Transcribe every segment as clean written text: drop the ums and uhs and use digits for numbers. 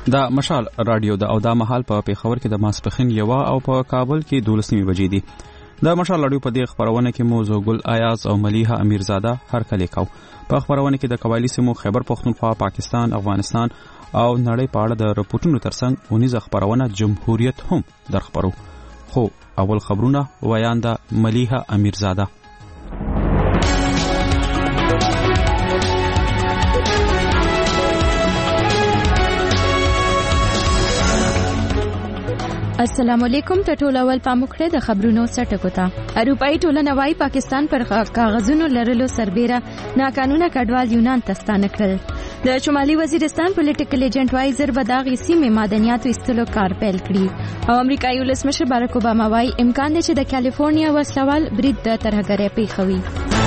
دا مشال رادیو د او دا مهال په پیښور کې د ماسپخین یوه او په کابل کې 12 بجې دي. د مشال رادیو په دې خبرونه کې مو زوګل ایاز او ملیحه امیرزاده هر کله کو. په خبرونه کې د قبایلی سیمو خیبر پختونخوا، پاکستان، افغانستان او نړۍ په اړه د رپورټونو ترڅنګ ونیزه خبرونه جمهوریت هم در خبرو. خو اول خبرونه ویانده ملیحه امیرزاده. السلام علیکم. ته ټول اول پاموکړه د خبرونو سټکو ته. اروپאי ټولنه وايي پاکستان پر کاغذونو لرلو سربېره ناقانونه کډوال یونان ته ستانه کړل. د شمالي وزیرستان پولیټیکل ایجنټ وايي زر به دغه سیمې معدنیاتو ایستلو کار پیل کړي. او امریکایي ولسمشر باراک اوباما وايي امکان دی چې د کالیفورنیا وسلوال برید د ترهګرۍ پیښوي.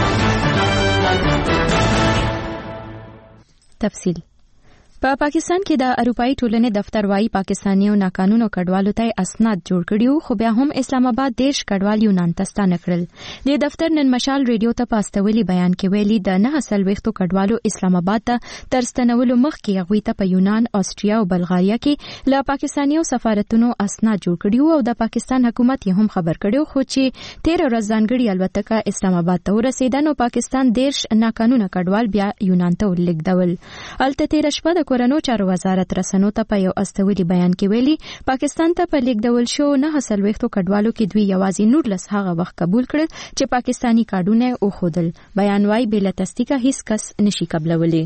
تفصیل په پاکستان کې د اروپאי ټولنې دفتر وايي پاکستانیو ناقانونه کډوالو ته اسناد جوړ کړیو، خو بیا هم اسلام آباد دیش کډوال یونان ته ستانه کړل. د دفتر نن مشال ریډیو ته پاستولی بیان کې ویلي د 9 کډوالو اسلام آباد ته تر ستنولو مخکې هغوی ته په یونان، آسټریا او بلغاریا کې له پاکستانیو سفارتونو اسناد جوړ کړیو او د پاکستان حکومت یې هم خبر کړیو، خو چې 13 ورځ ځانګړي الوتکه اسلام آباد ته ورسېده نو پاکستان دیش ناقانونه کډوال بیا یونان ته ولېږدول. البته 13 شپه د کورنو چارو وزارت رسنو ته په یو استولی بیان کې ویلي پاکستان ته په لیږدول شو 9 کډوالو کې دوی یوازې 19 هغه وخت قبول کړل چې پاکستانی کارډونه وښودل. بیان وايي بلا تصدیق هیڅ کس نشي قبلولی.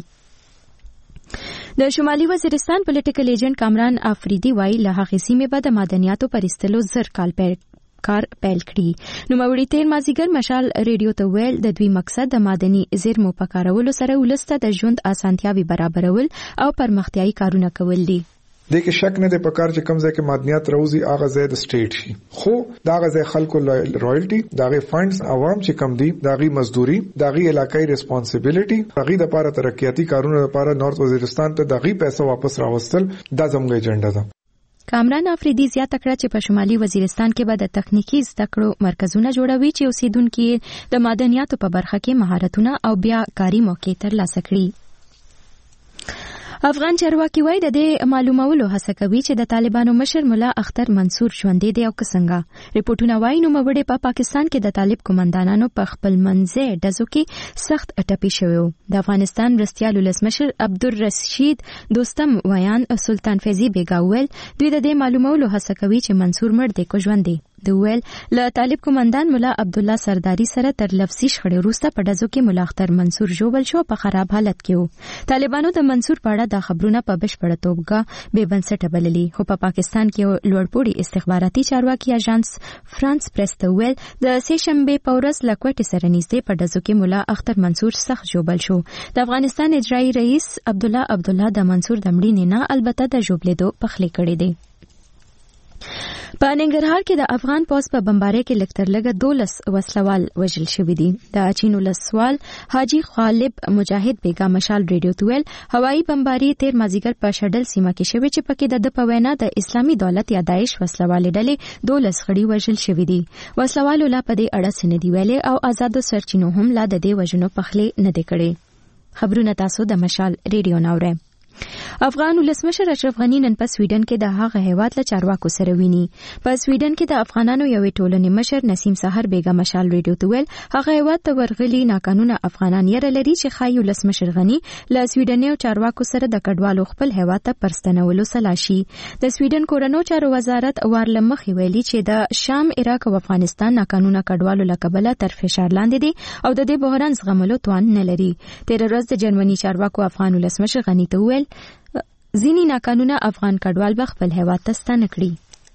د شمالي وزیرستان پولیټیکل ایجنټ کامران افریدي وايي له هغې سیمې به د معدنیاتو پر ایستلو زر کال کار پیل کړي. نو موري تیر مازیګر مشال ریډیو ته ویل د دوی مقصد د معدني زیرمو په کارولو سره ولسته د ژوند اسانتیاوي برابرول او پرمختیايي کارونه کول دي. دغه شک نه د پکار چې کوم ځای کې معدنیات روزي اغه زید سټیټ شي، خو داغه ځای خلکو رایلټي داغه فندز عوام چې کم دي داغي مزدوري داغي علاقائی ریسپانسیبিলিټي داغي د لپاره ترقیاتی کارونه لپاره نارث وزیرستان ته داغي پیسې واپس راوستل دا زموږ ایجنډا ده. کامران افریدي زیاته کړه چې په شمالي وزیرستان کې به د تخنیکی زده کړو مرکزونه جوړوي چې اوسیدونکو د معدنیاتو په برخه کې مهارتونه او بیا کاري موقع ترلاسه کړي. افغان چارواکي وايي د دې معلومولو هڅه کوي چې د طالبانو مشر مولا اختر منصور ژوندې دی او څنګه. ریپورتونه وايي نو مبړې په پاکستان کې د طالب قومندانانو په خپل منځه دزو کې سخت اټپی شوی. د افغانستان مرستیال ولسمشر عبدالرشید دوستم ویان سلطان فیضی بیگاول دوی د دې معلومولو هڅه کوي چې منصور مړ دی کو ژوند دی. دویل له طالب قومندان مولا عبد الله سرداری سره تر لفظي شخړې وروسته په دزو کې مولا اختر منصور ژوبل شو په خراب حالت کې وو. طالبانو د منصور په اړه د خبرونه په بشپړه توګه بې بنسټه بللي، خو په پاکستان کې لوړپوړي استخباراتي چارواکي اژانس فرانس پریس ته ویل د سه شنبه په ورځ له کوټې سره نږدې په دزو کې مولا اختر منصور سخت ژوبل شو. د افغانستان اجرایي رئیس عبد الله د منصور د مړینې نه البته د ژوبلېدو پخلی کړی دی. په ننګرهار کې د افغان پوس په بمبارۍ کې لکتر لګه 12 وسلوال وژل شوي دي. د اچینو لسوال حاجی غالب مجاهد بیگا مشال ریډیو ته ویل هوایي بمباري تیر مازیګر په شډل سیمه کې شوې چې پکې د په وینا د اسلامي دولت یا داعش وسلوال ډلې 12 خړي وژل شوي دي. وسلوالو لا په دې اړه سندې ویلې او آزادو سرچینو هم لا د دې وژنو پخلی نه دی کړی. خبرونه تاسو د مشال ریډیو ناوړئ. افغان ولسمشر اشرف غنی نن په سویډن کې د هغه هیواد له چارواکو سره ویني. په سویډن کې د افغانانو یوې ټولنې مشر نسیم سحر بیگا مشال ریډیو ته ویل هغه هیواد ته ورغلي ناقانونه افغانان یې لري چې خایي ولسمشر غنی له سویډنیو چارواکو سره د کډوالو خپل هیواد ته پرستنولو سلاشي. د سویډن کورنو چارو وزارت وارلمخې ویلي چې د شام، عراق او افغانستان ناقانونه کډوالو له کبله تر فشار لاندې دي او د دې بحران زغملو توان نه لري. تیر ورځ د جرمني چارواکو افغان ولسمشر غنی ته ویل ځینی ناقانونه افغان کډوال به خپل هیواد ته ستانه کړي.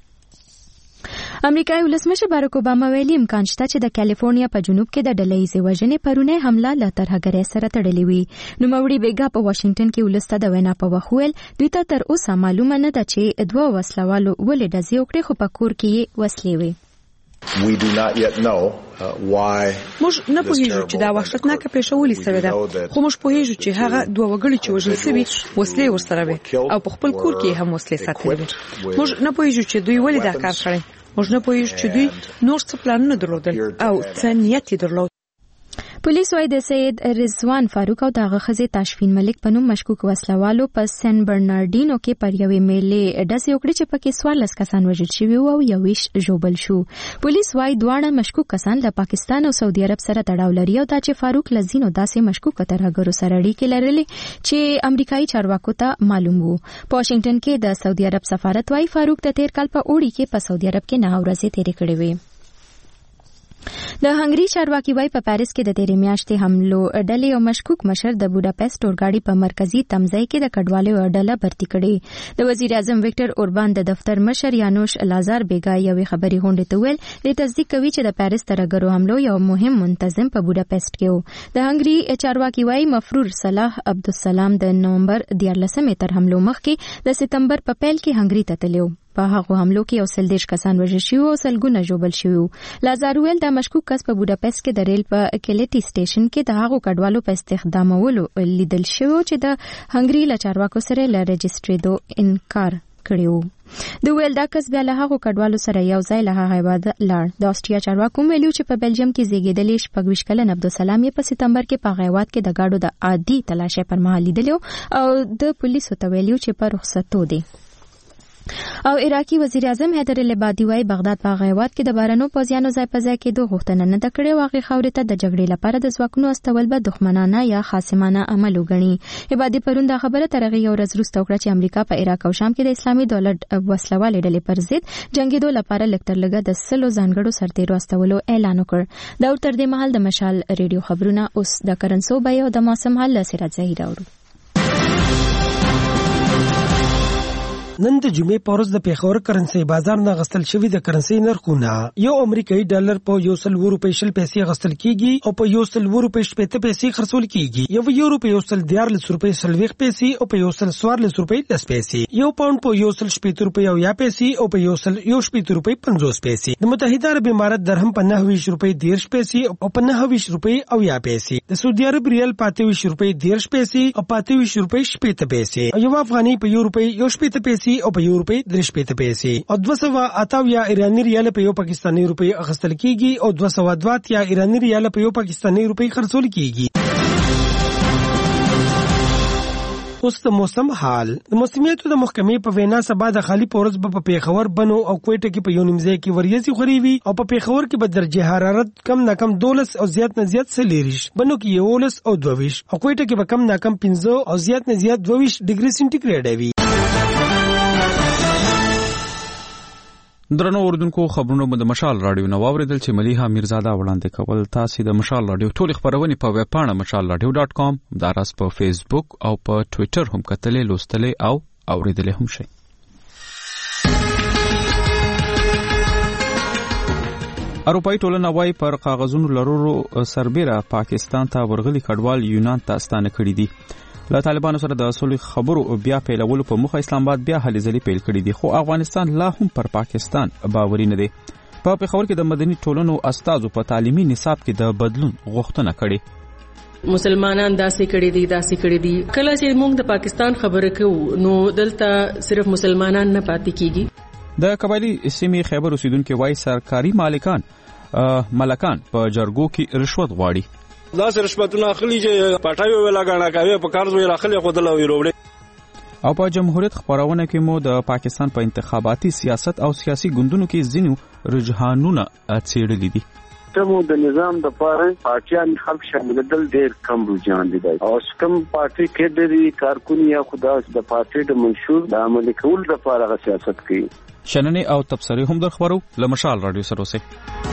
امریکایي ولسمشر باراک اوباما ویلي امکان شته چې د کالیفورنیا په جنوب کې د ډلهییزې وژنې پرونه حمله له ترهګرۍ سره تړلې وي. نوموړي بیګا په واشنگټن کې ولسته د وینا په وخت ویل دوی ته تر اوسه معلومه نه ده چې 2 وسلوالو ولې ډزې وکړې خو په کور کې یې وسلې وي. We do not yet know why. موږ نه پوهیږو چې دا وحشتناکه پیښه ولې سوې ده، خو موږ پوهیږو چې هغه 2 وګړي چې وژل شوي وسلې ورسره وي او په خپل کور کې هم وسلې ساتلې وي. موږ نه پوهیږو چې دوی ولې دا کار کړی، موږ نه پوهیږو چې دوی نور څه پلانونه درلودل او څه نیت یې درلود. پولیس وايي د سید رضوان فاروق او دغه خزه تاشفین ملک په نوم مشکوک وسلوالو په سن برنارډینو کې پر یوې میلې ډزې وکړې چې پکې 14 کسان وژل شوي او 21 ژوبل شو. پولیس وايي دواړه مشکوک کسان له پاکستان او سعودي عرب سره تړاو لري او دا چې فاروق لزینو داسې مشکوک ترهګرو سره اړیکې لرلې چې امریکایي چارواکو ته معلوم وو. په واشنگټن کې د سعودي عرب سفارت وايي فاروق د تیر کال په اوړي کې په سعودي عرب کې 9 ورځې تیرې کړې وې. د هنګري چارواکي وايي په پاریس کې د تیرې میاشتې حملو ډلې او مشکوک مشر د بوډاپېسټ اورګاډي په مرکزی تمځای کې د کډوالو ډله برتي کړې. د وزیر اعظم وکټر اوربان د دفتر مشر یانوش لازار بیګا یوې خبري غونډې ته ویل د تصدیق کوي چې د پاریس ترهګرو حملو یو مهم منتظم په بوډاپېسټ کې و. د هنګري چارواکي وايي مفرور صلاح عبدالسلام د نومبر 14 تر حملو مخکې د سپتمبر په پیل کې هنګري ته تللی. په هغه حملو کې 130 کسان وژل شوي او سلګونه ژوبل شوي. لازار ویل د مشکوک کس په بوډاپېسټ کې د ریل په کلیټي سټیشن کې د هغو کډوالو په استخدامولو لیدل شوی چې د هنګري له چارواکو سره له رجسټریدو انکار کړی. د ویل دا کس بیا له هغو کډوالو سره یو ځای له هغه هیواد لاړ. د آسټریا چارواکو ویلي چې په بلجیم کې زیږیدلی 26 کلن عبدالسلام یې په سپتمبر کې په هغه هیواد کې د گاډو د عادي تلاشۍ پر مهال لیدلی او د پولیسو ته ویلي چې په رخصتو دی. او عراقي وزیر اعظم حیدر العبادي وايي بغداد په غیوات کې د بارانو پوځیانو ځای په ځای کې دوه غوښتنه نه کړې واغې خاورې ته د جګړې لپاره د ځواکونو استول به دښمنانه یا خاصمانه عمل وګڼي. عبادي پرون دا خبره تر هغې یو ورځ وروسته وکړه چې امریکا په عراق او شام کې د اسلامي دولت وسلوالې ډلې پر ضد جنګېدو لپاره لږ تر لږه د 100 ځانګړو سرتیرو استولو اعلان وکړ. دا تر دې مهال د مشال ریډیو خبرونه اوس د کرنسو بیه او د موسم حال له سراج ظهیر اورو. نن د جمعې په ورځ د پیښور کرنسي بازار نه غستل شوی د کرنسي نرخونه یو امریکایي ډالر په 100 روپۍ شل پیسې غستل کیږي او په 100 روپۍ شپږ پیسې خرڅول کیږي. یو یورو په 114 روپۍ سلويخ پیسې او په 114 روپۍ 10 پیسې. یو پاوند په 117 روپۍ او یا پیسې او په 117 روپۍ 50 پیسې. د متحده عرب امارات درهم په 29 روپۍ 10 پیسې او په 29 روپۍ او یا پیسې. د سعودي عرب ریال په 28 روپۍ 10 پیسې او په 28 روپۍ 7 پیسې. یو افغاني په 1 روپۍ 7 پیسې او په 1 روپۍ 3 پیسې او 208 ایرانی ریال په یو پاکستاني روپۍ اخیستل کیږي او 202 ایرانی ریال په یو پاکستاني روپۍ خرڅول کیږي. اوس د موسم حال. د موسمیاتو د محکمې په وینا سبا د خالی پورز په پیښور بنو او کوټه کې په یو نیمځای کې وریځي خوري وي او په پیښور کې به درجه حرارت کم نه کم 12 او زیات نه زیات سلیریش، بنو کې 11 او 22 او کوټه کې به کم نه کم 15 او زیات نه زیات 22 ډیګري سنټیګریډ وي. درنو اوردونکو خبرونه مو د مشال رادیو نو اوریدل چې ملیحه میرزاده وړاندې کول. تاسو د مشال رادیو ټول خبرونه په ویب پاڼه mashalradio.com داراس په فیسبوک او په ټوئیټر هم کتلې لوستلې او اوریدلې هم شي. اروپایي ټولنه وايي پر کاغذونو لرلو سربېره پاکستان ته ورغلي کډوال یونان ته ستانه کړي دي. له طالبانو سره د اصلي خبرو بیا پیلولو په مخه اسلام آباد بیا هلې ځلې پیل کړي دي، خو افغانستان لا هم پر پاکستان باوري نه دی. په پیښور کې د مدني ټولنو استادو په تعلیمي نصاب کې د بدلون غوښتنه کړې. مسلمانان داسې کړي دي کله چې موږ د پاکستان خبره کوو نو دلته صرف مسلمانان نه پاتې کیږي. د قبایلی سیمې خیبر اوسیدونکو وايي سرکاري مالکان په جرګو کې رشوت غواړي. دا سره رشوتونه اخلي چې پټاوي ولا غاڼه کوي په کارز ویل اخلي خو دلته ویروړي. او په جمهوریت خبرونه کې مو د پاکستان په انتخاباتي سیاست او سیاسي ګوندونو کې ځینو رجحانونه څېړلي دي. کوم د نظام د پاره پارټیان خلک شاملېدل ډېر کم رجحان دي او کوم پارټي کې د کارکونی یا خدا د پارټي د منشور د عمل کول لپاره سیاست کوي. شننه او تبصره هم در خبرو لمشال رادیو سره اوسه.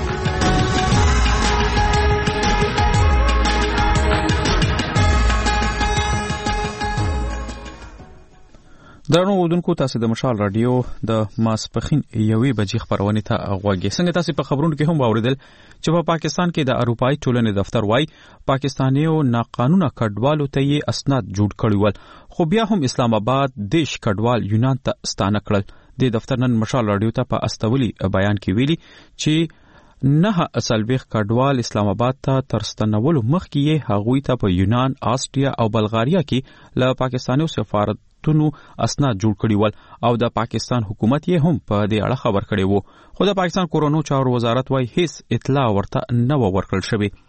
درنو اوردونکو تاسو د مشال رادیو د ماسپخین یوې بجې خبرونه ته غوږی. څنګه تاسو په خبرونو کې هم واوریدل چې په پاکستان کې د اروپאי ټولنې دفتر وايي پاکستانیو ناقانونه کډوالو ته یې اسناد جوړ کړي ول، خو بیا هم اسلام آباد دیش کډوال یونان ته ستانه کړل. د دفتر نن مشال رادیو ته په استولي بیان کې ویلي چې نه اصلبیخ کډوال اسلام آباد ته ترستنولو مخکې یې هغوی ته په یونان، آسټریا او بلغاریا کې له پاکستانیو سفارت تونو اسناد جوړ کړي ول او د پاکستان حکومت یې هم په دې اړه خبر کړي وو، خو د پاکستان کورونو چارو وزارت وايي هیڅ اطلاع ورته نه ورکړل شوی.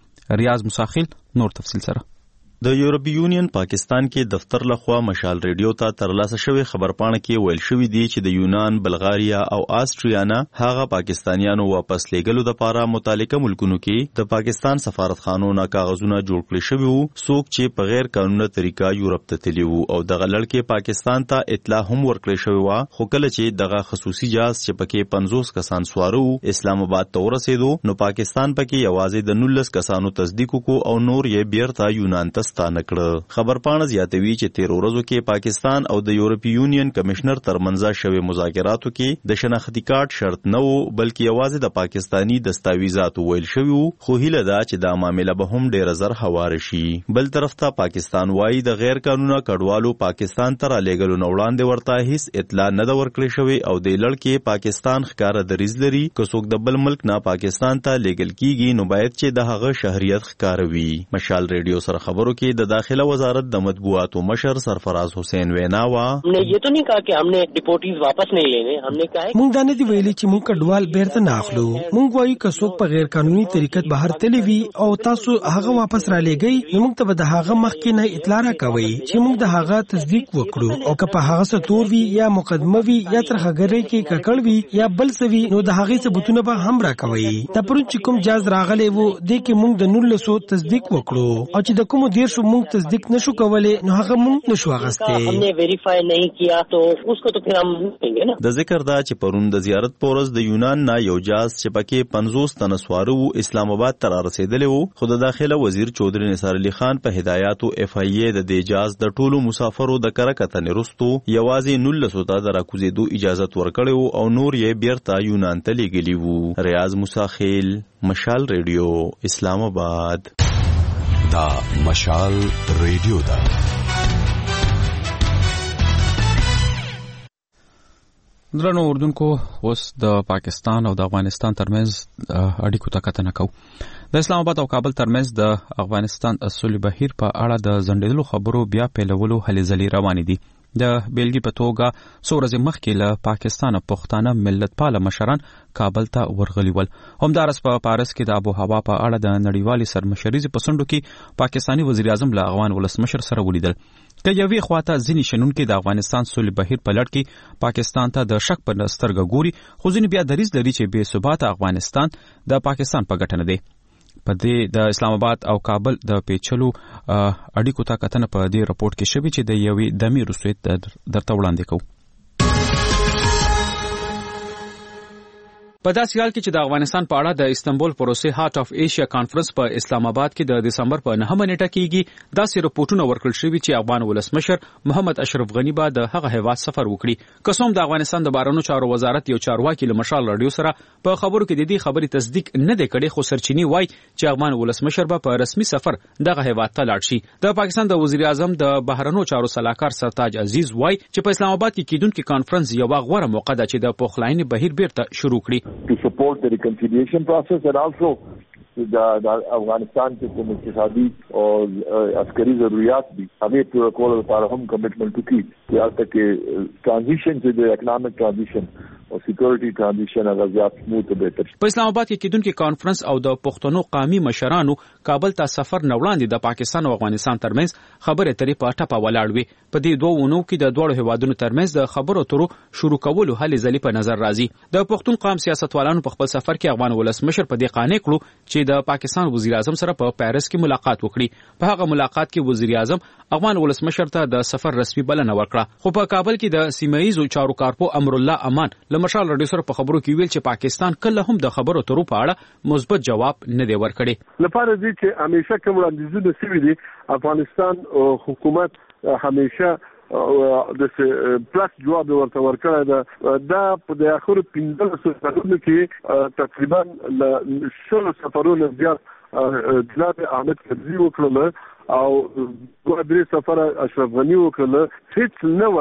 ریاض مساخیل نور تفصیل سره. د یورپی یونین پاکستان کې دفتر لخوا مشال ریډیو ته ترلاسه شوی خبرپاڼه کې ویل شوی دی چې د یونان، بلغاریا او آسټریا نه هغه پاکستانیانو واپس لیږلو لپاره متعلقه ملکونو کې د پاکستان سفارتخانو نه کاغذونه جوړ کړي شوي وو، څوک چې په غیر قانوني طریقه یورپ ته تللی وو او دغه لړکې پاکستان ته اطلاع هم ورکړې شوې وه، خو کله چې دغه خصوصي جهاز چې پکې 50 کسان سواره وو اسلام آباد ته ورسېدو نو پاکستان پکې یوازې د 19 کسانو تصدیق وکړو او نور یې بیرته یونان ته ستانه کړه. خبرپاڼه زیاتوي چې 13 ورځو کې پاکستان او د یورپی یونین کمشنر ترمنځ شوی مذاکراتو کې د شناختی کارت شرط نه وو بلکې یوازې د پاکستانی دستاویزاتو ویل شوی وو، خو هیله ده چې دا معاملې به هم ډیر زر هوار شي. بل طرف ته پاکستان وايي د غیر قانوني کډوالو پاکستان ته را لېږلو نه وړاندې ورته هیڅ اطلاع نه ده ورکړې شوې او د لړکې پاکستان ښکاره دریځ لري که څوک د بل ملک نه پاکستان ته لېږل کیږي نو باید چې د هغه شهریت ښکاروي. مشال ریډیو سره خبرو کې د داخله وزارت د مطبوعاتو مشر سرفراز حسین ویناوا हमने ये तो नहीं कहा कि हमने डिपोर्टीज वापस नहीं लेने, हमने कहा है مونږ دا نه دی ویلي چې مونږ کډوال بیرته نه اخلو. مونږ وایو که څوک په غیر قانوني طریقه بهر تللی وي او تاسو هغه واپس را لېږئ نو مونږ ته به د هغه مخکې نه اطلاع راکوئ چې مونږ د هغه تصدیق وکړو او که په هغه څه تور وي یا مقدمه وي یا ترخګرۍ کې ککړ وي یا بل څه وي نو د هغې ثبوتونه به هم راکوئ. د پرون چې کوم جاز راغلی و دې کې مونږ د 1900 تصدیق وکړو او چې د کومو 1300 مونږ تصدیق نشو کولای نو هغه مونږ نشو اغسته. हमने वेरीफाई नहीं किया तो उसको तो फिर हम देंगे ना. د ذکر دا چې پرون د زیارت پورز د یونان نه یو جاز چې پکې 50 تنه سواره وو اسلام آباد ته رسیدلی وو، خو د داخله وزیر چودري نثار علي خان په هدایاتو اف ای ای د دې جاز د ټولو مسافرو د کرکتنې رستو یوازې 1900 ته د راکوزېدو اجازه ورکړې وو او نور یې بیرته یونان ته لیږلي وو. ریاض مساخیل مشال ریډیو اسلام آباد. دا مشال ریډیو دا درنو اردوونکو اوس د پاکستان او د افغانستان ترمنځ اړیکو ته کتنه کوو. د اسلام آباد او کابل ترمنځ د افغانستان اصولي بهیر په اړه د ځنډېدلو خبرو بیا پیلولو هلې ځلې روانې دي. د بیلګې په توګه څو ورځې مخکې له پاکستانه پښتانه ملتپاله مشران کابل ته ورغلي ول. همداراز په پاریس کې د آب و هوا په اړه د نړیوالې سرمشریزې په څنډو کې پاکستاني وزیر اعظم له افغان ولسمشر سره ولیدل. که یوې خواته ځینې شنونکي د افغانستان سولې بهیر په لړ کې پاکستان ته د شک په سترګه ګوري، خو ځینې بیا دریځ لري چې بې ثباته افغانستان د پاکستان په ګټه نه دی. په دې د اسلام آباد او کابل د پیچلو اړیکو ته کتنه په دې راپورټ کې شوې چې د یوې دمې وروسته درته وړاندې کوو. په داسې حال کې چې د افغانستان په اړه د استنبول پروسې هارت اف ایشیا کانفرنس په اسلام آباد کې د دسمبر په 9 نیټه کېږي، داسې رپورټونه ورکړل شوي چې افغان ولسمشر محمد اشرف غنی به د هغه هیواد سفر وکړي. که څه هم د افغانستان د بهرنیو چارو وزارت یو چارواکي له مشال راډیو سره په خبرو کې د دې خبرې تصدیق نه دی کړی، خو سرچینې وایي چې افغان ولسمشر به په رسمي سفر دغه هیواد ته لاړ شي. د پاکستان د وزیر اعظم د بهرنیو چارو سلاکار سرتاج عزیز وایي چې په اسلام آباد کې کېدونکي کانفرنس یو غوره موقع ده چې د پخلاینې بهیر بیرته شروع کړي. To support the reconciliation process and also the Afghanistan के कुछ इक़्तिसादी और अस्करी ज़रूरियात भी हमें पूरा कोल लपاره हम कमिटमेंट की कि यहाँ तक के ट्रांजिशन से जो इकोनॉमिक ट्रांजिशन او سکیورټي ترانزیشن هغه زیات سموث او بهتر. په اسلام آباد کې کېدونکي کانفرنس او د پښتنو قومي مشرانو کابل ته سفر نه وړاندې د پاکستان او افغانستان ترمنځ خبرې اترې په ټپه ولاړ وي. په دې دوه اونو کې د دوه هیوادونو ترمنځ د خبرو اترو شروع کولو هلې ځلې په نظر راځي. د پښتون قوم سیاستوالانو په خپل سفر کې افغان ولسمشر په دې قانع کړو چې د پاکستان وزیر اعظم سره په پاریس کې ملاقات وکړي. په هغه ملاقات کې وزیر اعظم افغان ولسمشر ته د سفر رسمي بلنه ورکړه، خو په کابل کې د سیمه‌ایزو چارو کارپو امرالله امان له مشال راډیو سره په خبرو کې ویل چې پاکستان کله هم د خبرو اترو په اړه مثبت جواب نه دی ورکړی. لپاره دې چې همیشه کوم وړاندیزونه شوي دي افغانستان حکومت همیشه د پلاس جواب ورته ورکړی ده. دا په د اخر 15 سفرونو کې تقریبا ل 100 سفرونو زیات جناب احمد کرزي وکړل او دوه درې سفر اشرف غنی وکړل. هیڅ نه و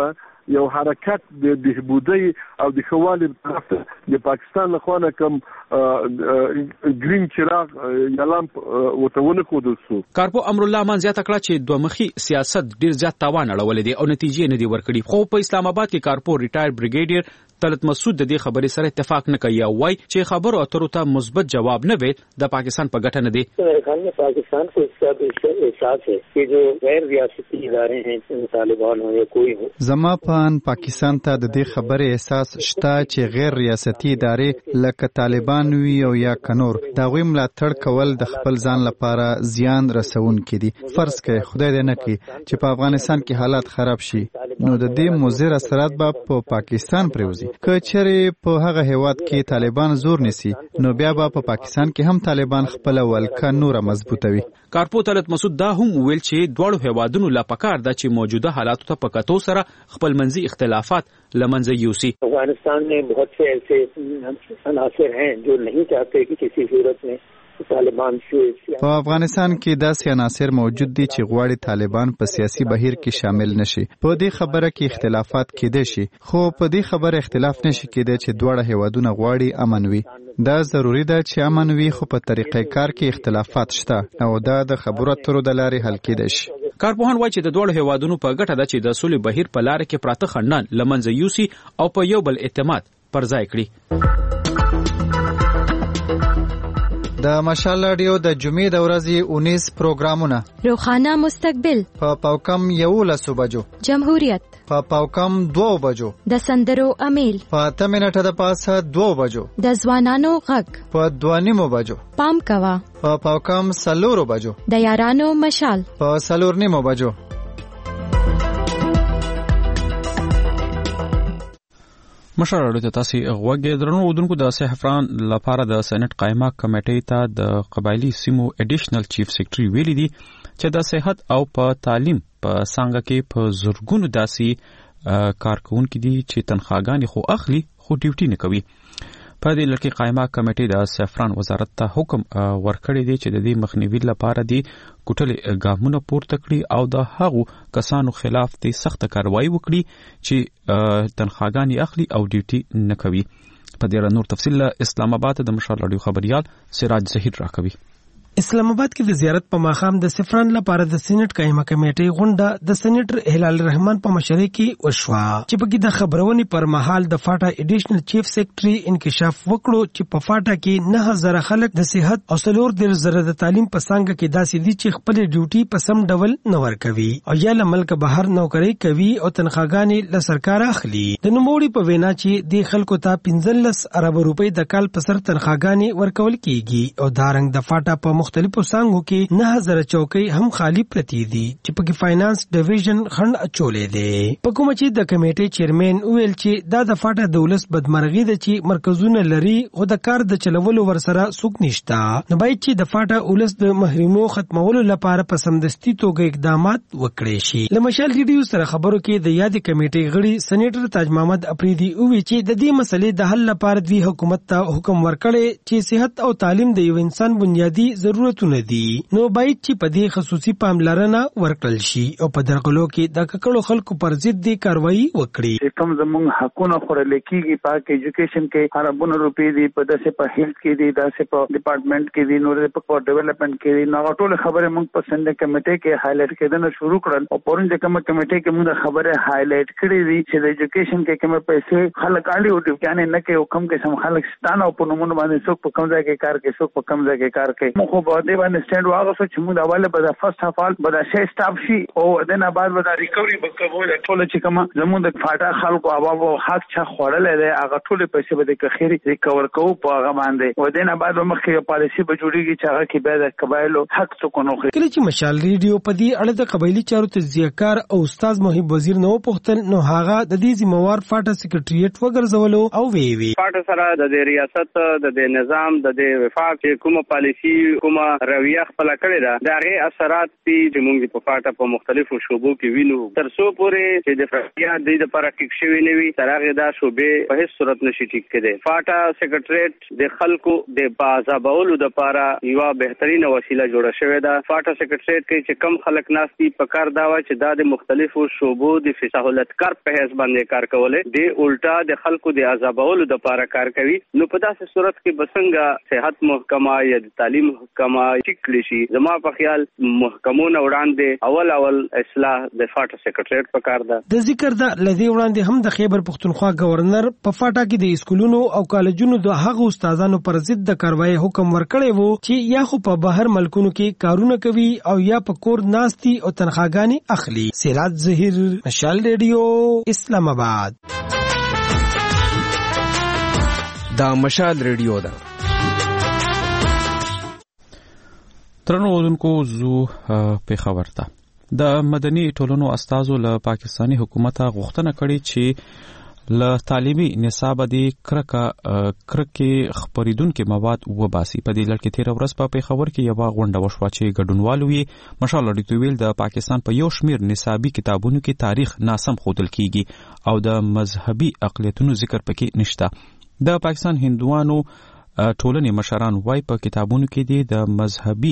یو حرکت د بهبودی او د خوالي طرف د پاکستان لخوا نه کوم گرین چراغ اعلان وتهونه کودل سو. کارپو امرالله امان زیاته کړه چې دوه مخي سیاست ډیر زیات تاوان اړولې دي او نتیجې نه دي ورکړي. خو په اسلام آباد کې کارپو ریټایر بریګیډیر طلعت مسعود د دې خبرې سره اتفاق نه کوي او وايي چې خبرو اترو ته مثبت جواب نه وي د پاکستان په ګټه نه دی. پاکستان کو اس کا احساس ہے کہ جو غیر ریاستی ادارے ہیں طالبان ہو یا کوئی ہو زما پان پاکستان ته د دې خبرې احساس شته چې غیر ریاستی ادارې لکه طالبان وي او یا کنور دا غوي ملاتړ کول د خپل ځان لپاره زیان رسونکي دي. فرض کړئ خدای دې نه کړي چې په افغانستان کې حالات خراب شي نو د دې مضر اثرات به په پاکستان پریوزي. که چېرې په هغه هیواد کې طالبان زور نسی نو بیا به په پاکستان کې هم طالبان خپل ولکه نور مضبوطوي. کارپو طلعت مسعود دا هم ویل چې دواړو هیوادونو لا پکار ده چې موجوده حالاتو ته په کتو سره خپل منځي اختلافات لمنځه یوسي. افغانستان میں بہت سے ایسے عناصر ہیں جو نہیں چاہتے کہ کسی صورت میں طالبان په افغانستان کې داسې عناصر موجود دي چې غواړي طالبان په سیاسي بهیر کې شامل نشي. په دې خبره کې اختلافات کېدای شي خو په دې خبره اختلاف نشي کېدای چې دواړه هیوادونه غواړي امن وي. دا ضروری ده چې امن وي خو په طریقې کار کې اختلافات شته او دا د خبرو اترو د لارې حل کېدای شي. کارپوهان وایي چې د دوړو هیوادونو په ګټه ده چې د سولې بهیر په لار کې پراته خنډان لمنځه یوسي او په یو بل اعتماد پر ځای کړي. د مشال رادیو د جمعې د ورځې 19 پروګرامونه: روخانه مستقبل په پاوکم 11 بجو، جمهوریت په پاوکم 2 بجو، د سندرو امیل په 8 منټه د پاسه 2 بجو، د ځوانانو غږ په 2:30 بجو، پام کوا په پاوکم 4 بجو، د یارانو مشال په 4:30 بجو. مشر اړو ته تاسو غوږی درنو ودونکو د سحفران لپاره د سېنات قائمه کمیټې ته د قبایلی سیمو اډیشنل چیف سیکریټري ویلي دي چې د صحت او په تعلیم په څنګه کې په زورګونو داسي کارکونکو دي چې تنخواګانې خو اخلي خو ډیوټي نه کوي. په دې لکه قائمه کمیټې د سحفران وزارت ته حکم ورکړی دی چې د دې مخنیوي لپاره دی کوټلې ګامونه پورته کړي او د هغو کسانو خلاف دی سخت کاروایی وکړي چې تنخواګانې اخلي او ډیوټي نه کوي. په دې اړه نور تفصیل اسلام آباد د مشال رادیو خبريال سراج زهیر راکوي. اسلام آباد کې د زیارت په ماخام د سفران لپاره د سېنات قائمه کمیټې غونډه د سېنیټر هلال رحمان په مشرۍ کې وشوه چې په کې د خبرونې پر مهال د فاټا اډیشنل چیف سیکریټري انکشاف وکړو چې په فاټا کې 9000 خلک د صحت او 4000 د تعلیم په څنګه کې داسې دي چې خپل ډیوټي په سم ډول نه ورکوي او یا له ملک بهر نوکری کوي او تنخواګانې له سرکار اخلي. د نوموړي په وینا چې د خلکو ته 15 ارب روپۍ د کال په سر تنخواګانې ورکول کیږي او دارنګ د فاټا په مختلفو څنګهو کې 9000 چوکۍ هم خالی پرتی دي چې په کې فاینانس ډیویژن خند اچولې دي. په کوم چې د کمیټې چیرمن ویل چې دا د فاټا دولس بدمرغي ده چې مرکزونه لري او د کار د چلولو ورسره څوک نشتا. نو باید چې د فاټا اولس د محرومو ختمولو لپاره په سمدستي توګه اقدامات وکړي شي. لمشال ریډیو سره خبرو کې د یاد کمیټې غړي سېنیټر تاج محمد افریدي وی چې د دې مسلې د حل لپاره دوی حکومت ته حکم ورکړي چې صحت او تعلیم د یو انسان بنیادی ضرورتونه دي نو باید چې په دې خصوصي پاملرنه ورکړل شي او په درغلو کې د ککړو خلکو پر ضد دی کاروایی وکړي. کوم زموږ حقونه خورل کېږي په ایجوکیشن کې اربونه روپۍ دي په داسې په هیلث کې دي داسې په ډپارټمنټ کې دي نور په ډیولپمنٹ کې دي نو ټول خبره موږ په سند کمیټې کې هایلایټ کېدنه شروع کړل او پرون د کمیټې کې موږ خبره هایلایټ کړې دي چې د ایجوکیشن کې کوم پیسې خلک اړي او ډیوټیانه نه کوي او کوم کې سم خلک ستانه او په نومونه باندې څوک په کوم ځای کې کار کوي څوک په کوم ځای کې کار کوي. مخ په دې باندې سټاند واغه چې موږ اواله به د فرست اف آل به د شي سټاف شي او دنه بعد به د ریکوري وکړو ټول چې کوم زموږ د فاټا خلکو او حق چا خورلې ده هغه ټول پیسې به د کخيري ریکور کوو په هغه باندې او دنه بعد مخکې یو پالیسی به جوړیږي چې هغه کې به د قبایلو حق څوک نه خوري. کله چې مشال ریډیو په دې اړه د قبایلی چارو تجزیه‌کار او استاد محب وزیر نو پوښتل نو هغه د دې ذمہوار فاټا سیکریټریټ وګرځولو او وی فاټا سره د ریاست د نظام د وفاق کوم پالیسی کومه رویه خپل کړې ده دا غي اثرات چې موږ په فاټا په مختلفو شوبو کې وینو تر څو پورې چې د فرضیه د لپاره ټیک شوی نه وي تر هغه دا شوبې په هیڅ صورت نشي ټیک کېدی. فاټا سیکریټریټ د خلکو د بازابولو د لپاره یو بهترینه وسیله جوړه شوې ده. فاټا سیکریټریټ کې چې کم خلک ناشتي په کار دا و چې دا د مختلفو شوبو د فساحتکار په حساب باندې کار کوله د الټا د خلکو د عذابولو د لپاره کار کوي. نو په داسې صورت کې بسنګ صحت محکمه یا د تعلیم محکمه ټیک لشي. زما په خیال محکمونه وړاندې اول اصلاح د فاټا سیکریټریټ په کار ده. د ذکر د لدی وړاندې هم د خیبر پختونخوا گورنر په فاټا کې د اسکولونو او کالجونو د هغه استادانو پر ضد د کاروایی حکم ورکړی وو چې یا خو په بهر ملکونو کې کارونه کوي او یا په کور ناستي او تنخواګانی اخلي. سراج ظهیر، مشال ریډیو، اسلام آباد. دا مشال ریډیو ده. ترنو اودونکو زو پیښور ته د مدني ټولنو استازو له پاکستانی حکومت غوښتنه کړې چې له تعلیمي نصاب دی کرکه خبریدونکو مواد وباسي. په دې لړ کې 13 ورځ په پیښور کې یو غونډه وشوه چې ګډونوالو یې مشال اډیټو ویل د پاکستان په یو شمیر نصابي کتابونو کې تاریخ ناسم ښودل کیږي او د مذهبي اقلیتونو ذکر پکې نشته. د پاکستان هندوانو ټولنې مشران وای په کتابونو کې دي د مذهبي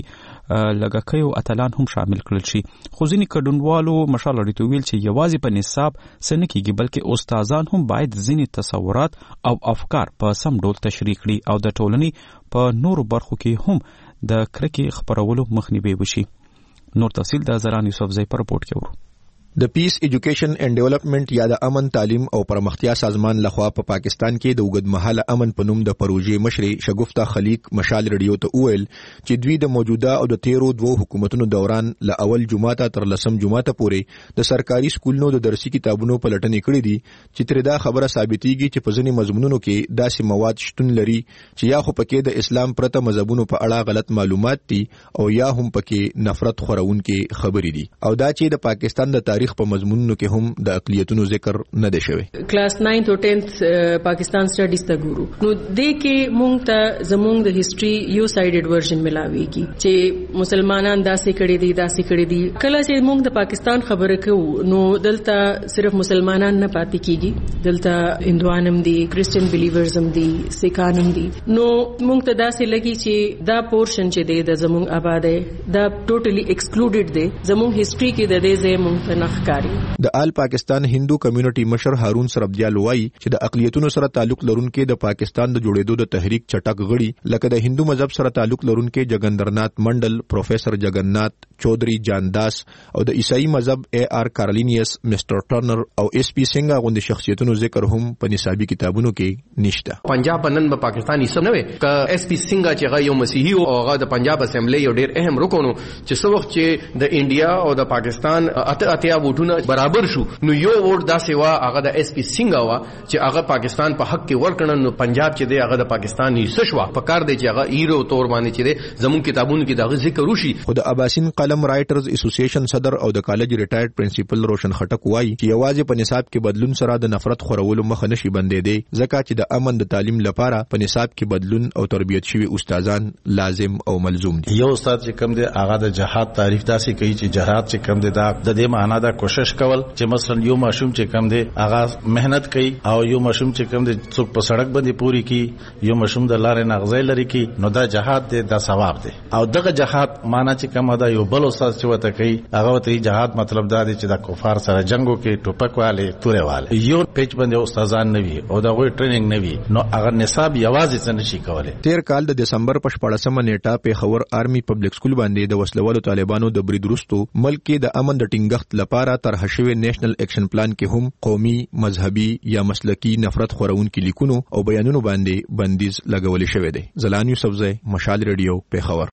لګکیو اتلان هم شامل کړل شي. خو ځینې کډونوالو مشال اډیټو ویل چې یوازې په نصاب سن کېږي بلکې استادان هم باید ځینې تصورات او افکار په سم ډول تشریح کړي او د ټولنې په نورو برخو کې هم د کرکې خبرولو مخنیوي وشي. نور تفصیل د زران یوسفزئی په رپورټ کې ورو. د پیس ایجوکیشن اینڈ ډیولپمنٹ یا د امن تعلیم او پرمختیا سازمان لخوا په پاکستان کې د اوږدمهاله امن په نوم د پروژې مشري شګفتا خلیق مشال ریډیو ته وویل چې دوی د موجوده او د 13 دوه حکومتونو دوران له اول جمعه تر لسم جمعه پورې د سرکاري سکولونو د درسي کتابونو په لټنې کړې دي چې تر دا خبره ثابتېږي چې په ځینې مضمونونو کې داسې مواد شتون لري چې یا خو پکې د اسلام پرته مذهبونو په اړه غلط معلومات دي او یا هم پکې نفرت خورونکي خبرې دي او دا چې د پاکستان د تاریخ په مضمونونو کې هم د اقلیتونو ذکر نه دی شوی. کلاس 9 او 10 پاکستان سټډیز ته ګورو نو د کې مونږ ته زمونږ د هیستوري یو سایډډ ورژن ملاويږي چې مسلمانان داسې کړي دي کله چې مونږ د پاکستان خبره کوو نو دلته صرف مسلمانان نه پاتې کیږي دلته هندوانم دي کرسچن بیلیورزم دي سیکانم دي نو مونږ ته داسې لګي چې دا پورشن چې د زمونږ آباده دا ټوټلی ایکسکلوډډ دي زمونږ هیستوري کې د دې ځای مونږ ته نه د آل پاکستان هندو کمیونټي مشر هارون سربدیال وایي چې د اقلیتونو سره تعلق لرونکو د پاکستان د جوړېدو د تحریک چټک غړي لکه د هندو مذهب سره تعلق لرونکو جګندرنات منډل پروفیسور جګننات چودري جانداس او د عیسائی مذهب اے آر کارلینیس مستر ټرنر او اس پی سنگا غوندي شخصیتونو ذکر هم په نصابي کتابونو کې نشته. پنجاب نن په پاکستاني سم نه وي ک اس پی سنگا چې هغه یو مسیحي او هغه د پنجاب اسمبلی یو ډیر اهم رکن چې څو وخت چې د انډیا او د پاکستان اتیا ووټونه برابر شو نو یو ووټ دا سیوا هغه د اس پی سنگا وا چې هغه پاکستان په حق کې ورکړن نو پنجاب چې دی هغه د پاکستاني سشوا په کار دی چې هغه ایرو تور باندې چې دی زمون کتابونو کې دا ذکر وشي. خو د اباسین قلم رائټرز اسوسییشن صدر او د کالج ریټایرډ پرنسپل روشن خټک وایي چې یوازې په نصاب کې بدلون سره د نفرت خورولو مخه نشي بندې دی ځکه چې د امن د تعلیم لپاره په نصاب کې بدلون او تربیت شوی استادان لازم او ملزوم دي. یو استاد چې کوم دی هغه د جهاد تعریف داسې کوي چې جهاد چې کوم دی دا د دې معنا دا کوشش کول چې مثلا یو ماشوم چې کم دی هغه مهنت کوي او یو ماشوم چې کم دی څوک په سړک باندې پوری کی یو ماشوم د لارې نغزای لري کی نو دا جهاد دی دا ثواب دی او دغه جهاد معنا چې کم دا یو بل استاد چې وته کوي هغه ته جهاد مطلب دا دی چې د کفار سره جنگو کې ټوپک والے توره والے یو پیچ باندې استادان نه وي او دا غوي ټریننګ نه وي نو هغه نصاب یوازې څنګه شي کولای. تیر کال د دسمبر په 14مه نیټه په خبر آرمي پبلک سکول باندې د وسلوالو طالبانو د برید وروسته ملک کې د امن د ټینګښت لپاره طرح شوی نېشنل ایکشن پلان کې هم قومي مذهبي یا مسلکی نفرت خورونکو لیکونو او بیانونو باندې بندیز لګول شوی دی. زلان یوسفزئی، مشال ریډیو، پیښور.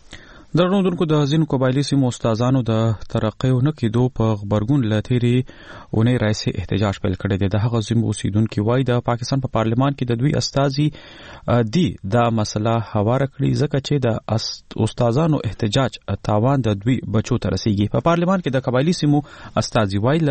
درنوونکو د ځینو قبایلی سیمو استادانو د ترقۍ نه کېدو په غبرګون لتیری اونۍ راځي احتجاج پیل کړی دی. د هغه سیمو اوسیدونکو وایي د پاکستان په پارلمان کې د دوی استازي دی دا مسله هواره کړی ځکه چې د استادانو احتجاج تاوان د دوی بچو ته رسیږي. په پارلمان کې د قبایلی سیمو استازي وایي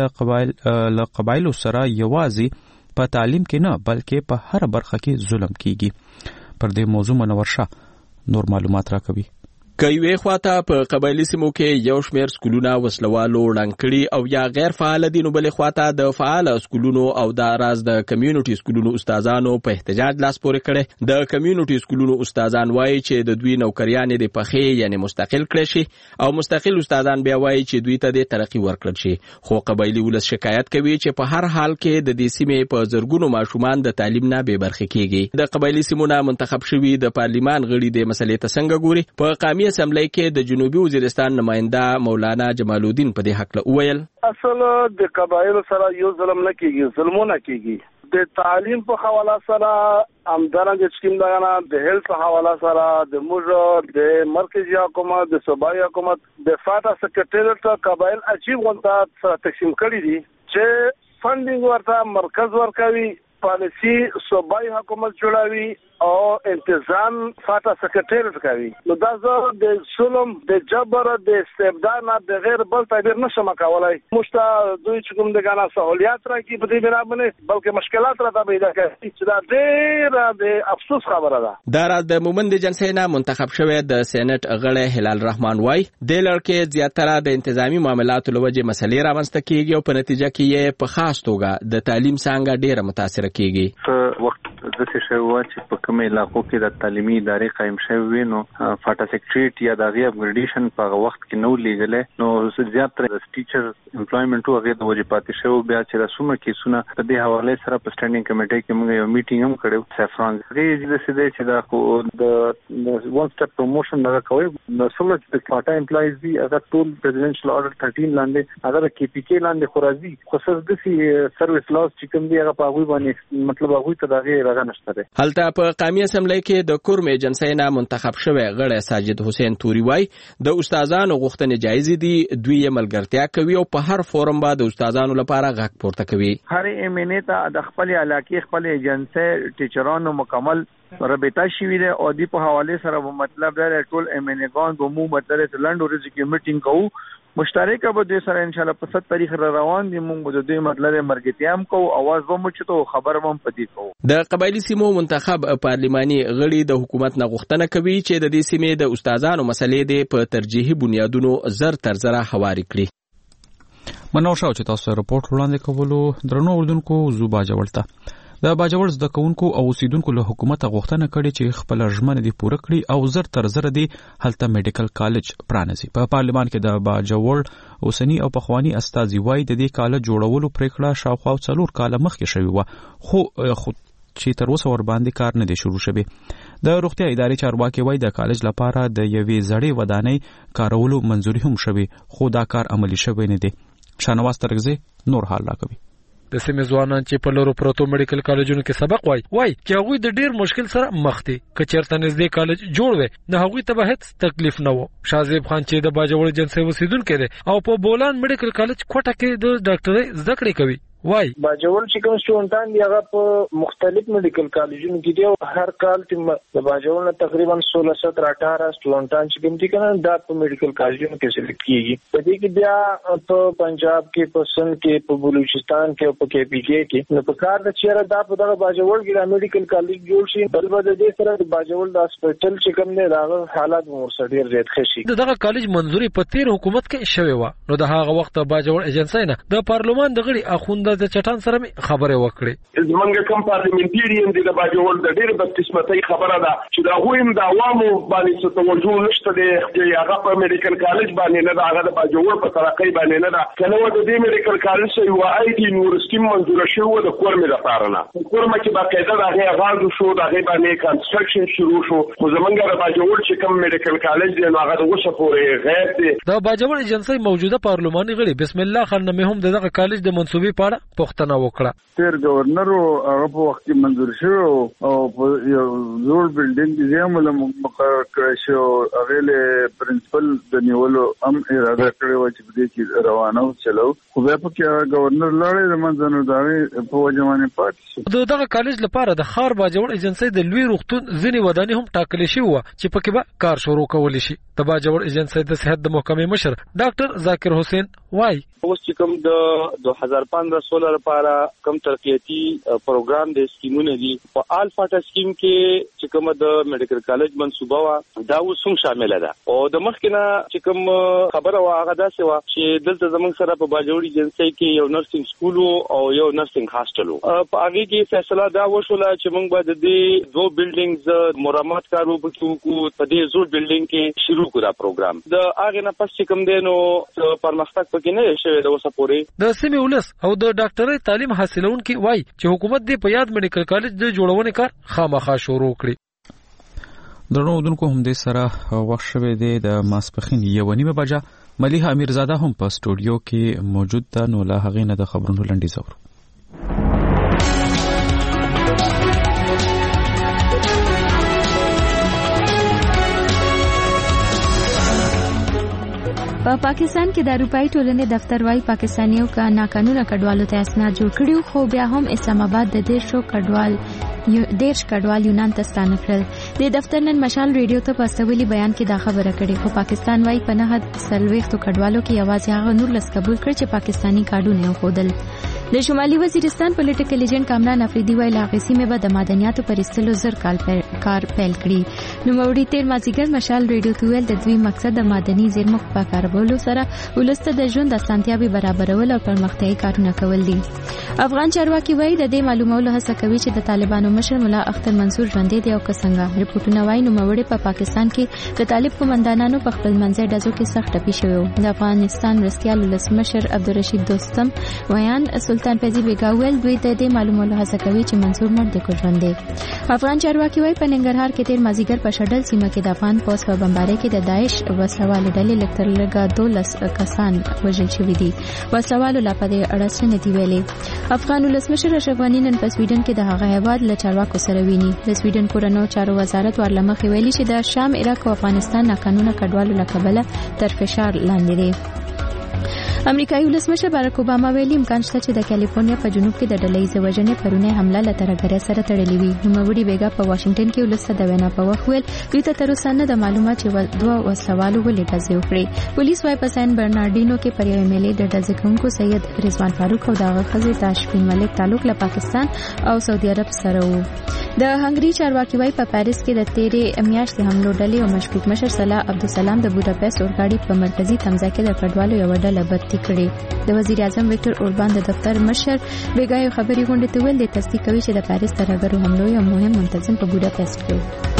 له قبایلو سره یوازې په تعلیم کې نه بلکې په هر برخه کې ظلم کیږي. پر دې موضوع منور شاه نور معلومات راکوي. کوي خواته په قبایلی سیمو کې یو شمېر سکولونه وسلوالو ړنګ او یا غیر فعال دي، نو بلې خواته د فعال سکولونو او د راز د کمیونټي سکولونو استادانو په احتجاج لاس پورې کړي. د کمیونټي سکولونو استادان وایي چې د دوی نوکریانې د پخې یعنی مستقل کړي شي او مستقل استادان بیا وایي چې دوی ته د ترقی ورکړل شي. خو قبایلی ولس شکایت کوي چې په هر حال کې د دې سیمې په زرګونو ماشومان د تعلیم نه بې برخې کیږي. د قبایلی سیمونو منتخب شوي د پارلیمان غړي د مسلې ته څنګه ګوري؟ په قومي اسمبلی کې د جنوبي وزیرستان نماینده مولانا جمال الدین په دې حق له وویل اصل د قبایلو سره یو ظلم نه کیږي، ظلمونه کیږي. د تعلیم په حواله سره همدارنګه سکیم دغه د هیلث په حواله سره د موږ د مرکزی حکومت د صوبایي حکومت د فاټا سکرټریټ قبایل عجیب غونډه سره تقسیم کړی دي چې فندینګ ورته مرکز ورکوي، پالیسی صوبایي حکومت جوړوي او انتظام فاټا سکرټریټ کوي. نو دا زه د ظلم د جبر د استبداد نه د غیر بل تعبیر نشم کولای. مشته دوی چې کوم دغه سہولیات راکې په دې بنا باندې بلکې مشکلات را پیدا کوي چې دا ډېر د افسوس خبره ده. دا راز د مومند جنسي نه منتخب شوی د سېنات غړی هلال رحمان وای د لړکې زیاتره د انتظامی معاملاتو لوجه مسلې رامنځته کیږي او په نتیجه کې یې په خاص توګه د تعلیم څنګه ډېر متاثر کیږي. په وخت د څه شی و چې په کومه علاقو کې د تعلیمي ادارې قائم شوی نو فاټا سیکریټریټ یا د غي اپګریډیشن په وخت کې نو لیګل نو زیاتره د ټیچر امپلویمنت او غیر د وجې پاتې شو. بیا چې رسومه کیسونه په دې حواله سره په سټانډینګ کمیټې کې موږ یو میټینګ هم کړو. سفران غي د سیده چې د ون سټپ پروموشن دا کوي نو سولج د فاټا امپلایز دي هغه ټول پریزیدنشل آرډر 13 لاندې هغه کې پی کې لاندې خورازي خصوص د سرویس لاس چې کوم دی هغه په غوي باندې مطلب هغه ته دغه راغ نشته ده. هلته په قومي اسمبلی کې د کورم ایجنسی نه منتخب شوی غړی ساجد حسین توري وای د استادانو غوښتنې جایز دي، دوی یې ملګرتیا کوي او په هر فورم باندې د استادانو لپاره غږ پورته کوي. هر ایمنه ته د خپل علاقې خپل ایجنسی ټیچرانو مکمل رابطه شوی ده او دی په حواله سره مطلب دا ټول ایمنګان به مو مطلب لند ورځ کې میټینګ کوو مشترکه به د سره ان شاء الله په 7 تاریخ روان دي. موږ به د دې مطلب مرګتیام کو اواز به مو چتو خبر هم پدې کو. د قبایلی سیمو منتخب پارلماني غړي د حکومت نه غوښتنه کوي چې د دې سیمې د استادانو مسلې د په ترجیحي بنیادونو زر تر زره حواري کړي. منو شاو چې تاسو رپورت وړاندې کولو درنو اردوونکو زوباجه ولته د باجوړ زده کوونکو او اوسیدونکو له حکومت غوښتنه کړې چې خپل ژمنه دي پوره کړي او زر تر زر دي هلته میډیکل کالج پرانیزي. په پارلمان کې د باجوړ اوسنی او پخوانی استاذي وای د دې کالج جوړولو پریکړه شاوخوا 4 کال مخکې شوی و، خو چې تر اوسه ور باندې کار نه دی شروع شوی. د روغتیا ادارې چارواکي وای د کالج لپاره د یوې زړې ودانۍ کارولو منځوري هم شوی، خو دا کار عملی شوی نه دی. شانواز ترغزي نور حال راکوي. د سیمې ځوانان چې په لورو پروتو میډیکل کالجونو کې سبق وای چې هغه د ډیر مشکل سره مخ دي. کچرته نږدې کالج جوړ وي نه هغه ته به هیڅ تکلیف نه وو. شازیب خان چې د باجوړ جنسي وسیدونکو دی او په بولان میډیکل کالج کوټه کې د ډاکټرۍ زده کړې کوي. وای باجوړ چې کوم سټوډنټان دی هغه په مختلف میډیکل کالجونو کې دی او هر کال چې د باجوړ نه تقریبا 16-18 سټوډنټان چې کوم دي کنه دا په میډیکل کالجونو کې سلیکټ کیږي. په دې کې بیا په پنجاب کې، په سند کې، په بلوچستان کې او په کې پی کې نو په کار د چیرې دا په دغه باجوړ کې د میډیکل کالج جوړ شي. بل به د دې سره د باجوړ د هسپتال چې کوم دی دا حالات ورسره ډیر زیات خشي. دغه کالج منځوري په 13 حکومت کې شوی و. نو د هغه وخت باجوړ ایجنسی نه د پارلمان د غړي اخوند د چټان سره خبره وکړي. زمونږ کوم پارلیمنټریان دي د باجوړ د ډېر بدقسمتۍ خبره ده چې دا غویم د عوامو باندې څه توجه نشته دی چې هغه په میډیکل کالج باندې نه ده، هغه د باجوړ په ترقۍ باندې نه ده. کله و د دې میډیکل کالج سره یو آی ټي یونیورسيټي منځور شو د کورمې لپاره نه. کورمه کې باقاعده د هغه غاړو شو د هغه باندې کنستراکشن شروع شو. خو زمونږ د باجوړ چې کوم میډیکل کالج دی نو هغه د وسه پورې غیر دی. د باجوړ ایجنسی موجوده پارلماني غړي بسم الله خان نه هم دغه کالج د منسوبي پاړه پوښتنه وکړه. تیر گورنر هغه په وخت کې منظور شو او په یو زوړ بلډینګ کې زموږ مقرر کړی شو. هغه له پرنسپل د نیولو هم اراده کړې و چې په دې کې روانه چلو، خو بیا په کې گورنر لړې د منځنو دغه په وجمانه پاتې شو. دغه کالج لپاره د خار باجوړ ایجنسی د لوی روغتون ځینې ودانۍ هم ټاکل شي و چې پکې به کار شروع کول شي. د باجوړ ایجنسی د صحت د محکمې مشر ډاکټر ذاکر حسین وای اوس چې کوم د 2015-16 لپاره کوم ترقیاتی پروګرام د سکیمونه دي په الفاټا سکیم کې چې کوم د میډیکل کالج منصوبه وا دا اوس هم شامل ده او د مخکنه چې کوم خبره وا هغه داسې وا چې دلته زمونږ سره په باجوړ ایجنسی کې یو نرسنګ سکول او یو نرسنګ هاسټل په هغه کې فیصله دا وشوله چې موږ به د دې دوه بلډینګز مرمت کارو وکړو په دې زوړ بلډینګ کې شروع کړو پروګرام د هغه نه پس چې کوم دینو پرمختګ پکې نه د سیمې ولس او د ډاکټرۍ تعلیم حاصلونکي وای چې حکومت دې په یاد میډیکل کالج د جوړونې کار خامخا شروع کړي. درنو اودونکو هم دې سره وخت شوی دی د ماسپخین 1:30 بجه. ملیحه امیرزاده هم په سټوډیو کې موجود ده، نو لا هغې نه د خبرونو لنډیز اورو. په پاکستان کې د اروپאי ټولنې دفتر وايي پاکستانیو کا ناقانونه کډوالو ته اسناد جوړ کړیو، خو بیا هم اسلام آباد د دیرش کډوال یونان ته ستانه کړل. د دفتر نن مشال ریډیو ته په استولی بیان کې دا خبره کړې، خو پاکستان وايي په نه حد سلويختو کډوالو کې یوازې هغه 19 قبول کړ چې پاکستانی کارډونه خودل. د شمالي وزیرستان پولیټیکل ایجنټ کامران افریدي ویل هغه سیمه به د مدنیاتو پر استلو زر کار پیل کړي. نو موري تیر مازیګر مشال ریډیو ته ویل د دوی مقصد د مدني زیرمو په کارولو سره ولسته د ژوند اسانتیاوي برابرول او پرمختیايي کارونه کول دي. افغان چارواکي وایي د دې معلومولو هڅه کوي چې د طالبانو مشر ملا اختر منصور ژوندې دی او څنګه. ریپورتونه وایي نو موري په پاکستان کې د طالب قومندانانو په خپل منځي ډزو کې سخت ټپي شوی. د افغانستان مرستيال ولسمشر عبدالرشید دوستم ویان سلطان فیضی بیگاول دوی ته د معلومولو هڅه کوي چې منصور مړ دی کو ژوندې. افغان چارواکي وایي په ننګرهار کې تیر مازیګر په شډل سیمه کې د افغان پوس په بمبارۍ کې د داعش وسوالو ډلې لکترلګه 12 کسان وژل شوي دي. وسوالو لا په دې اړه څه ندی ویلي. افغان ولسمشر اشرف غني نن په سویډن کې د هغه هیواد له چارواکو سره ویني. د سویډن کورنو چارو وزارت ورلمخې ویلي چې د شام، عراق او افغانستان ناقانونه کډوالو له کبله تر فشار لاندې دي. امریکایي ولسمشر باراک اوباما ویلي امکان شته چې د کالیفورنیا په جنوب کې د ډلهییزې وژنې پرونه حمله له ترهګرۍ سره تړلې وي. نوموړي بیګا په واشنگټن کې ولسته د وینا په وخت ویل دوی ته تر اوسه نه د معلومات چې دوه وسوالو ولې ډزې وکړې. پولیس وايي په سان برنارډینو کې پر یو ایمیل د ډزې کوونکو سید رضوان فاروق او دغه ښځې تاشفین ملک تعلق له پاکستان او سعودي عرب سره وو. د هنګري چارواکي وايي په پاریس کې د تیرې میاشتې حملو ډلې او مشکوک مشر صلاح عبدالسلام د بوداپست اورګاډي په مرکزی تمځای کې د کډوالو یو ډله بدتي کړې. د وزیر اعظم وکټر اوربان د دفتر مشر بیګا یو خبري غونډه ته ویل د تصدیق کوي چې د پاریس ترهګرو حملو یو مهم منتظم په بوداپست کې.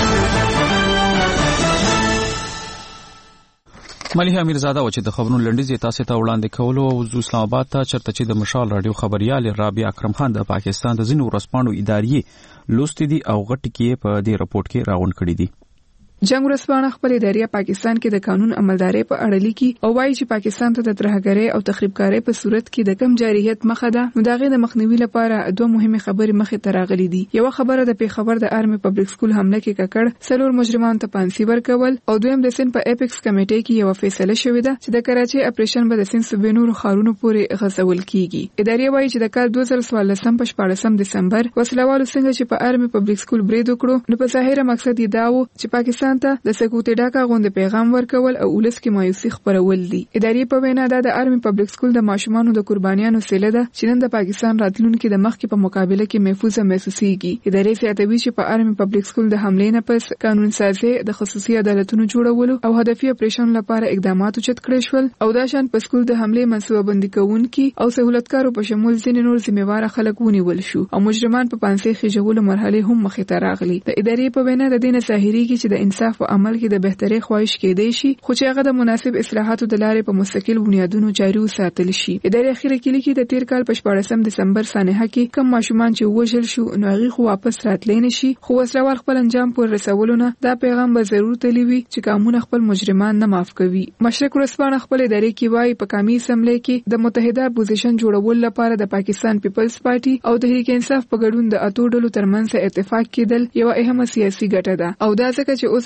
ملیحه امیرزاده و چې د خبرونو لنډیز تاسو ته وړاندې کولو او د اسلام آباد ته چرته چې د مشال رادیو خبريال رابعه اکرم خان د پاکستان د ځینو ورسپانو ادارې لوستې دي او غټ کې په دې رپورت کې راغون کړی دي. جنگ ورسپانه خپل ادارې پاکستان کې د قانون عملداري په اړه لیکي او وایي چې پاکستان ته د ترهګرۍ او تخریبکارۍ په صورت کې د کم جارحیت مخه ده. نو دغه د مخنیوي لپاره دوه مهمه خبرې مخې ته راغلي دي. یو خبره د پیښور د آرمي پبلک سکول حمله کې ککړ سلور مجرمان ته پانسي ورکول او دویم د سن په اپیکس کمیټې کې یو فیصله شوې ده چې د کراچي اپریشن به د سن صوبې نور خارونو پورې غځول کیږي. ادارې وایي چې د کال 2014 په 14 دسمبر وسلوالو څنګه چې په آرمي پبلک سکول برید وکړو نو په ظاهره مقصد یې دا و چې پاکستان ته د سکوت ډاکا غونډه پیغام ورکول او ولس کې مایوسي خپرول دي. ادارې په وینا د آرمي پبلک سکول د ماشومانو د قربانیانو سیله ده چې نن د پاکستان راتلونکو د مخکې په مقابله کې محفوظه محسوسيږي. ادارې زیاتوي چې په آرمي پبلک سکول د حملې نه پس قانون سازي د خصوصي عدالتونو جوړولو او هدفي اپریشن لپاره اقدامات اوچت کړي شول او دا شان په سکول د حملې منصوبه بندي کوونکي او سہولتکارو په شمول ځینې نور ذمہوار خلک ونیول شو او مجرمان په پانسي خېجولو مرحله هم مخې ته راغلي. د ادارې په وینا د دې نه ظاهريږي چې د انصاف او عمل کې د بهتري خواهش کېدای شي خو چې هغه د مناسب اصلاحاتو د لارې په مستقل بنیادونو جاري وساتل شي. ادارې اخیره کې لیکي د تیر کال په 14 دسمبر سانحه کې کم ماشومان چې وژل شو نو هغه خو واپس راتللی نشي خو وسلوال خپل انجام پر رسولونه دا پیغام به ضرور تلوي چې قانون خپل مجرمان نه معاف کوي. مشرق ورسپانه خپل ادارې کې وایي په قومي اسمبلی کې د متحده اپوزیشن جوړول لپاره د پاکستان پیپلز پارټي او د تحریک انصاف په ګډون د اتو ډلو ترمنځ اتفاق کېدل یو اهمه سیاسي ګټه ده او دا ځکه چې اوس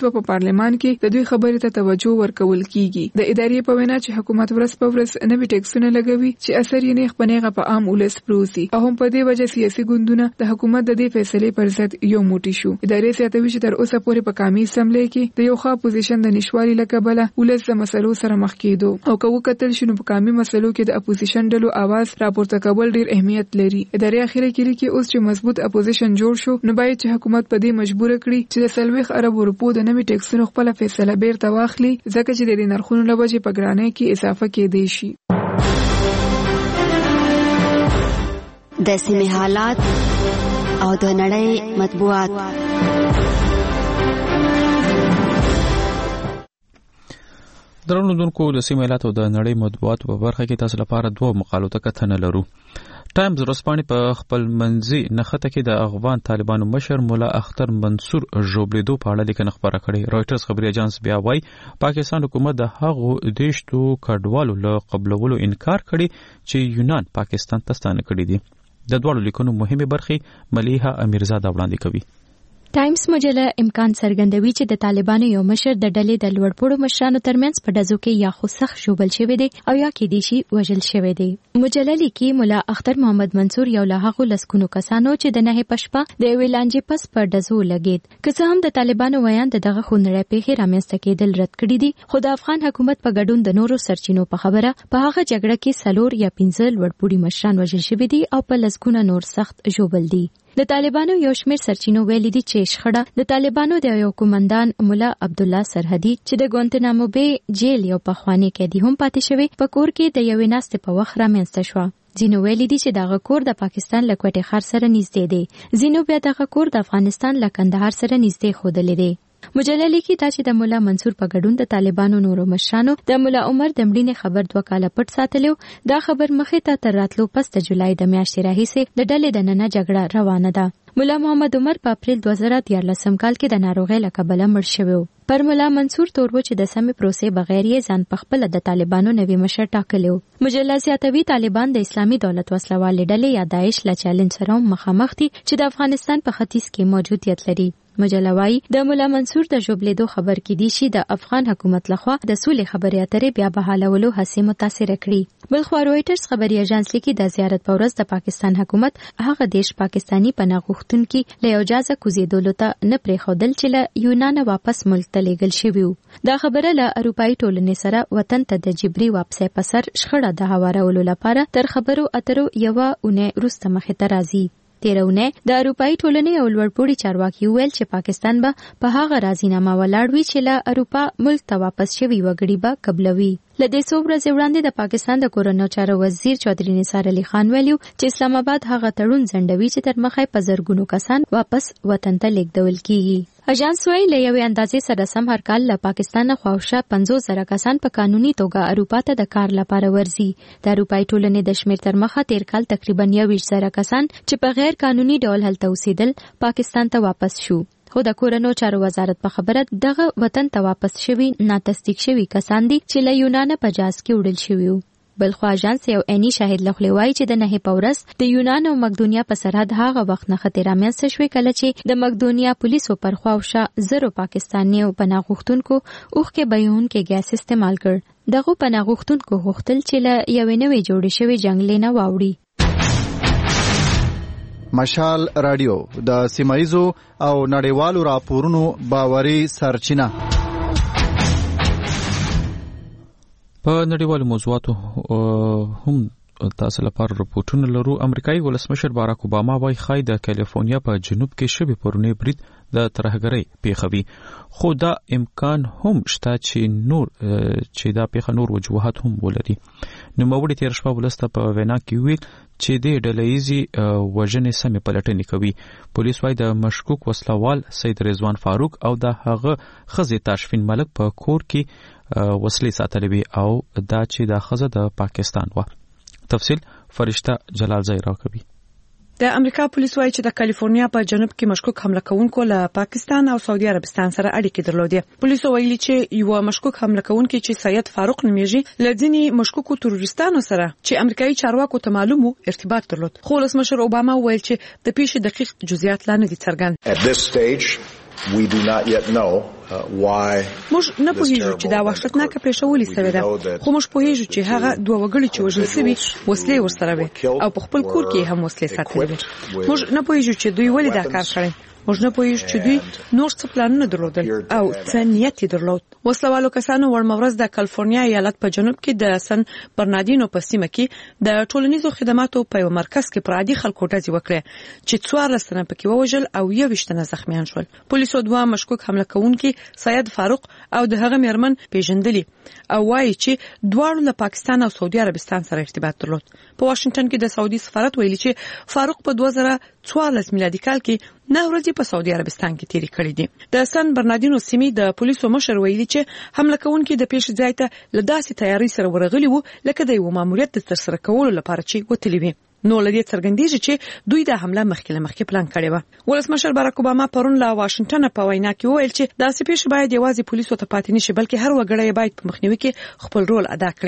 په پارلمان کې د دوی خبرې ته توجه ورکول کیږي. د ادارې په وینا چې حکومت ورځ په ورځ نوي ټیکسونه لګوي چې اثر یې نه خپنهغه په عام ولس پروزي او هم په دې وجه سیاسي ګوندونه د حکومت د دې فیصلې پر ضد یو موټی شو. ادارې زیاتوي چې تر اوسه پورې په قومي اسمبلی کې د یو ښه اپوزیشن د نشوالي لکبله ولس د مسلو سره مخ کېدو او که وکتل شنو په قومي مسلو کې د اپوزیشن ډلو आवाज راپورته کول ډیر اهمیت لري. ادارې اخیری کې لیکي اوس چې مضبوط اپوزیشن جوړ شو نو باید چې حکومت په دې مجبور کړي چې د 30 ارب روپو د نوي ټیکسونو خپل فیصله بیرته واخلي ځکه چې د نرخونو له وجې په ګرانۍ کې اضافه کېدی شي. د سیمې حالات او د نړۍ مطبوعات. درنوونکو د سیمې حالات او د نړۍ مطبوعات په برخه کې تاسو لپاره دوه مقالو ته کتنه لرو. ټایمز ورځپاڼې په خپل منځي نښته کې د افغان طالبانو مشر مولا اختر منصور ژوبلیدو په اړه لیکنه خبره کړې. رويټرز خبري اژانس بیا وايي پاکستان حکومت د هغو دیشتو کډوالو له قبولولو انکار کړي چې یونان پاکستان ته ستانه کړي دي. د دوه لیکونو مهمه برخې ملیحه امیرزاده وړاندې کوي. ټایمز مجله امکان څرګندوي چې د طالبانو یو مشر د ډلې د لوړپوړو مشرانو ترمنځ په ډزو کې یا خو سخت ژوبل شوی دی او یا کېدای شي وژل شوی دی. مجله لیکي مولا اختر محمد منصور یو له هغو لسکونو کسانو چې د نه پشپه د یوې لانجې پس په ډزو لګید. که څه هم د طالبانو ویان دغه خونړۍ پیښې رامنځته کېدل رد کړي دي خو د افغان حکومت په ګډون د نورو سرچینو په خبره په هغه جګړه کې 4 یا 15 لوړپوړي مشران وژل شوي دي او په لسکونه نور سخت ژوبل دي. د طالبانو یو شمېر سرچینو ویلي دي چې شخړه د طالبانو د یو کمانډان مولا عبد الله سرحدي چې د ګوانتنامو بی جیل یو پخوانی قیدی هم پاتې شوی په کور کې د یوې ناستې په وخت رامنځته شو. ځینو ویلي دي چې دغه کور د پاکستان له کوټې ښار سره نږدې دی، ځینو بیا دغه کور د افغانستان له کندهار سره نږدې ښودلی دی. مجله لیکي دا چې د مولا منصور په ګډون د طالبانو نورو مشرانو د مولا عمر د مړینې خبر 2 کاله پټ ساتلو. دا خبر مخې ته تر راتلو پس د جولای د میاشتې راهیسې د ډلې د ننه جګړه روانه ده. مولا محمد عمر په اپریل 2014 کال کې د ناروغۍ له کبله مړ شوی و. پر مولا منصور تور و چې د سمې پروسې بغیر یې ځان په خپل د طالبانو نوی مشر ټاکلی و. مجله زیاتوي طالبان د اسلامي دولت وسلوالې ډلې یا داعش له چالنج سره مخامخ دي چې د افغانستان په ختیځ کې موجودیت لري. مجله وايي د مولا منصور د ژوبلیدو خبر کې دي چې د افغان حکومت لخوا د سولې خبرې اترې بیا بحالولو هڅې متاثر کړي. بلخوا رويټرز خبري اژانس لیکي د زیارت په ورځ د پاکستان حکومت هغه دیش پاکستانی پناه غوښتونکي له اجازه کوزیدلو ته نه پرېښودل چې له یونان واپس ملک ته لیږل شوي وو. دا خبره له اروپایي ټولنې سره وطن ته د جبري واپسۍ په سر شخړه د هوارولو لپاره تر خبرو اترو یوه اونۍ وروسته مخې ته راځي. تیرونه د اروپایي ټولنې او لوړپوړي چارواکي ویل چې پاکستان به په هغه راضینامه ولاړ وي چې له اروپا ملک ته واپس شوي وګړي به قبلوي. له دې څو ورځې وړاندې د پاکستان د کورنیو چارو وزیر چودري نثار علي خان ویلو چې اسلام آباد هغه تړون ځنډوي چې تر مخه په زرګونو کسان واپس وطن ته لیږدول کیږي. اژانس وايي له یوې اندازې سره سم هر کال له پاکستان خواوشا 50,000 کسان په قانوني توګه اروپا ته د کار لپاره ورځي. د اروپایي ټولنې د شمېر تر مخه تیر کال تقریبا 21,000 کسان چې په غیر قانوني ډول هلته اوسېدل پاکستان ته واپس شو. خو د کورنیو چارو وزارت په خبره دغه وطن ته واپس شوي ناتصدیق شوي کسان دي چې له یونان په جاز کې وړل شوي وو. بلخوا اژانس یو عیني شاهد لخوا وایي چې د نه په ورځ د یونان او مقدونیا په سرحد هغه وخت نه خطر رامنځته شوی کله چې د مقدونیا پولیسو پر خواوشا 0 پاکستانیو پناه غوښتونکو اوښکې بهونکي ګیس استعمال کړ. دغه پناه غوښتونکو غوښتل چې له یوې نوې جوړې شوې جنگلې نه واوړي. مشال رادیو د سیمایزو او نړیوالو راپورونو باوري سرچینه. په نړیوالو موضوعاتو هم تاسو لپاره رپورټونه لرو. امریکایي ولسمشر باراک اوباما وايي خای د کالیفورنیا په جنوب کې شوی پرونی برید د ترهګرۍ پیښوي، خو دا امکان هم شته چې دا پیښه نور وجوهات هم ولري. نوموړي تیر شپه ولسته په وینا کې ویل چې د ډلهیزي وژنې سمې پلټنې کوي. پولیس وايي د مشکوک وسلوال سید رضوان فاروق او د هغه ښځې تاشفین ملک په کور کې وسلې ساتلې وي او دا چې د ښځه د پاکستان و. تفصیل فرشته جلالزی راکوي. د امریکا پولیس وايي چې د کالیفورنیا په جنوب کې مشکوک حمله کوونکو له پاکستان او سعودي عربستان سره اړیکې درلودې. پولیسو ویلي چې یو مشکوک حمله کوونکی چې سید فاروق نومیږي لدینی مشکوکو تروریستانو سره چې امریکایي چارواکو ته معلومو ارتباط درلود. خو ولسمشر اوباما ویل چې د پیښې دقیق جزئیات لا نه دي څرګند. At this stage we do not yet know موږ نه پوهیږو چې دا وحشتناکه پیښه ولې سوې ده، خو موږ پوهیږو چې هغه دوه وګړي چې وژل شوي وسلې ورسره وي او په خپل کور کې هم وسلې ساتلې وي. موږ نه پوهیږو چې دوی ولې دا کار کړی. موږ نه پوهیږو چې دوی نور څه پلانونه درلودل او څه نیت یې درلود. وسلوالو کسانو وړمه ورځ د کالیفورنیا ایالت په جنوب کې د سن برناردینو په سیمه کې د ټولنیزو خدماتو په یو مرکز کې پر عادي خلکو ډزې وکړې چې 14 تنه پکې ووژل او 21 تنه زخمیان شول. پولیسو دوه مشکوک حمله کوونکي سید فاروق او د هغه میرمن پیژندلي او وایي چې دواړو له پاکستان او سعودي عربستان سره ارتباط درلود. په واشنگټن کې د سعودي سفارت ویلي چې فاروق په 2014 میلادي کال کې 9 ورځې په سعودي عربستان کې تیرې کړې دي. د سن برناردینو سیمې د پولیسو مشر ویلي چې حمله کوونکي د پیښې ځای ته له داسې تیاری سره ورغلي وو لکه د یو ماموریت د ترسره کولو لپاره چې وتلی وي. نو لدې څرګندېږي چې دوی د حمله مخکې پلان کړی و. ولسمشر باراک اوباما پرون له واشنگټن په وینا کې وویل چې داسې پیښه باید یوازې پولیسو ته پاتې نشي بلکې هر وګړی باید په مخنیوي کې خپل رول ادا کړي.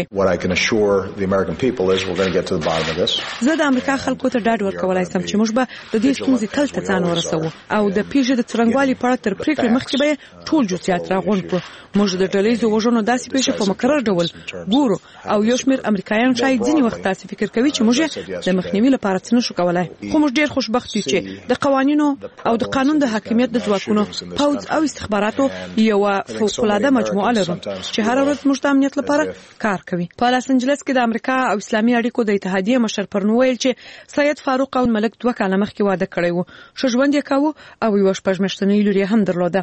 زه د امریکا خلکو ته ډاډ ورکولای شم چې موږ به د دې ستونزې تل ته ځان ورسوو او د پیښې د څرنګوالي په اړه تر پریکړې مخکې به ټول جزئیات راغونډ کړو. موږ د ډلهییزو وژنو داسې پیښې په مکرر ډول ګورو او یو شمېر امریکایان شاید ځینې وخت داسې فکر کوي چې موږ د مخنیوي لپاره څه نشو کولای. خو موږ ډېر خوشبخت یو چې د قوانینو او د قانون د حاکمیت د ځواکونو پوځ او استخباراتو یو فوق‌العاده مجموعه لرو چې هر ورځ موږ د امنیت لپاره کار کوي. په لاس انجلس کې د امریکا او اسلامي اړیکو د اتحادیې مشر پرون ویل چې سید فاروق او ملک 2 کاله مخکې واده کړی وو، ښه ژوند یې کاوه او یو شپږ میاشتنۍ لور یې هم درلوده.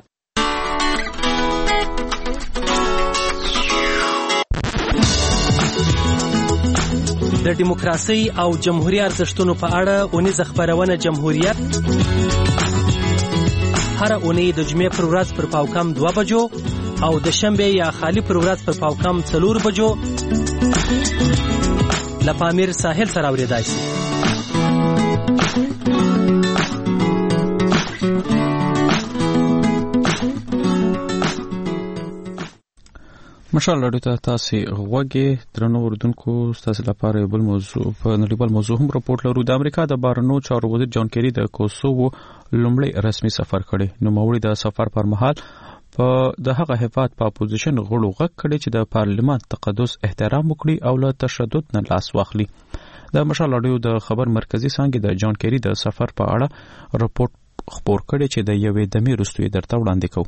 د دیموکراسي او جمهوریت ارزښتونو په اړه اونیزه خبرونه جمهوریت هر اونۍ د جمعې پر ورځ پر پاوکم 2 بجو او د شنبه یا خالی پر ورځ پر پاوکم 4 بجو لپامیر ساحل سره اوریدای شي. مشال لړۍ ته تاسو غوږی درنو اردوونکو تاسو لپاره بل موضوع په نړیوال موضوع هم راپورټ لرو. د امریکا د بهرنیو چارو وزیر جان کیری د کوسوو لومړی رسمي سفر کړی. نو موري د سفر پر مهال په دغه هیواد په اپوزیشن غړو غږ کړي چې د پارلیمان تقدس احترام وکړي او له تشدد نه لاس واخلي. د مشال لړۍ د خبر مرکزی څنګه د جان کیری د سفر په اړه راپورټ خبر کړي چې د یوې دمې وروسته درته وړاندې کوو.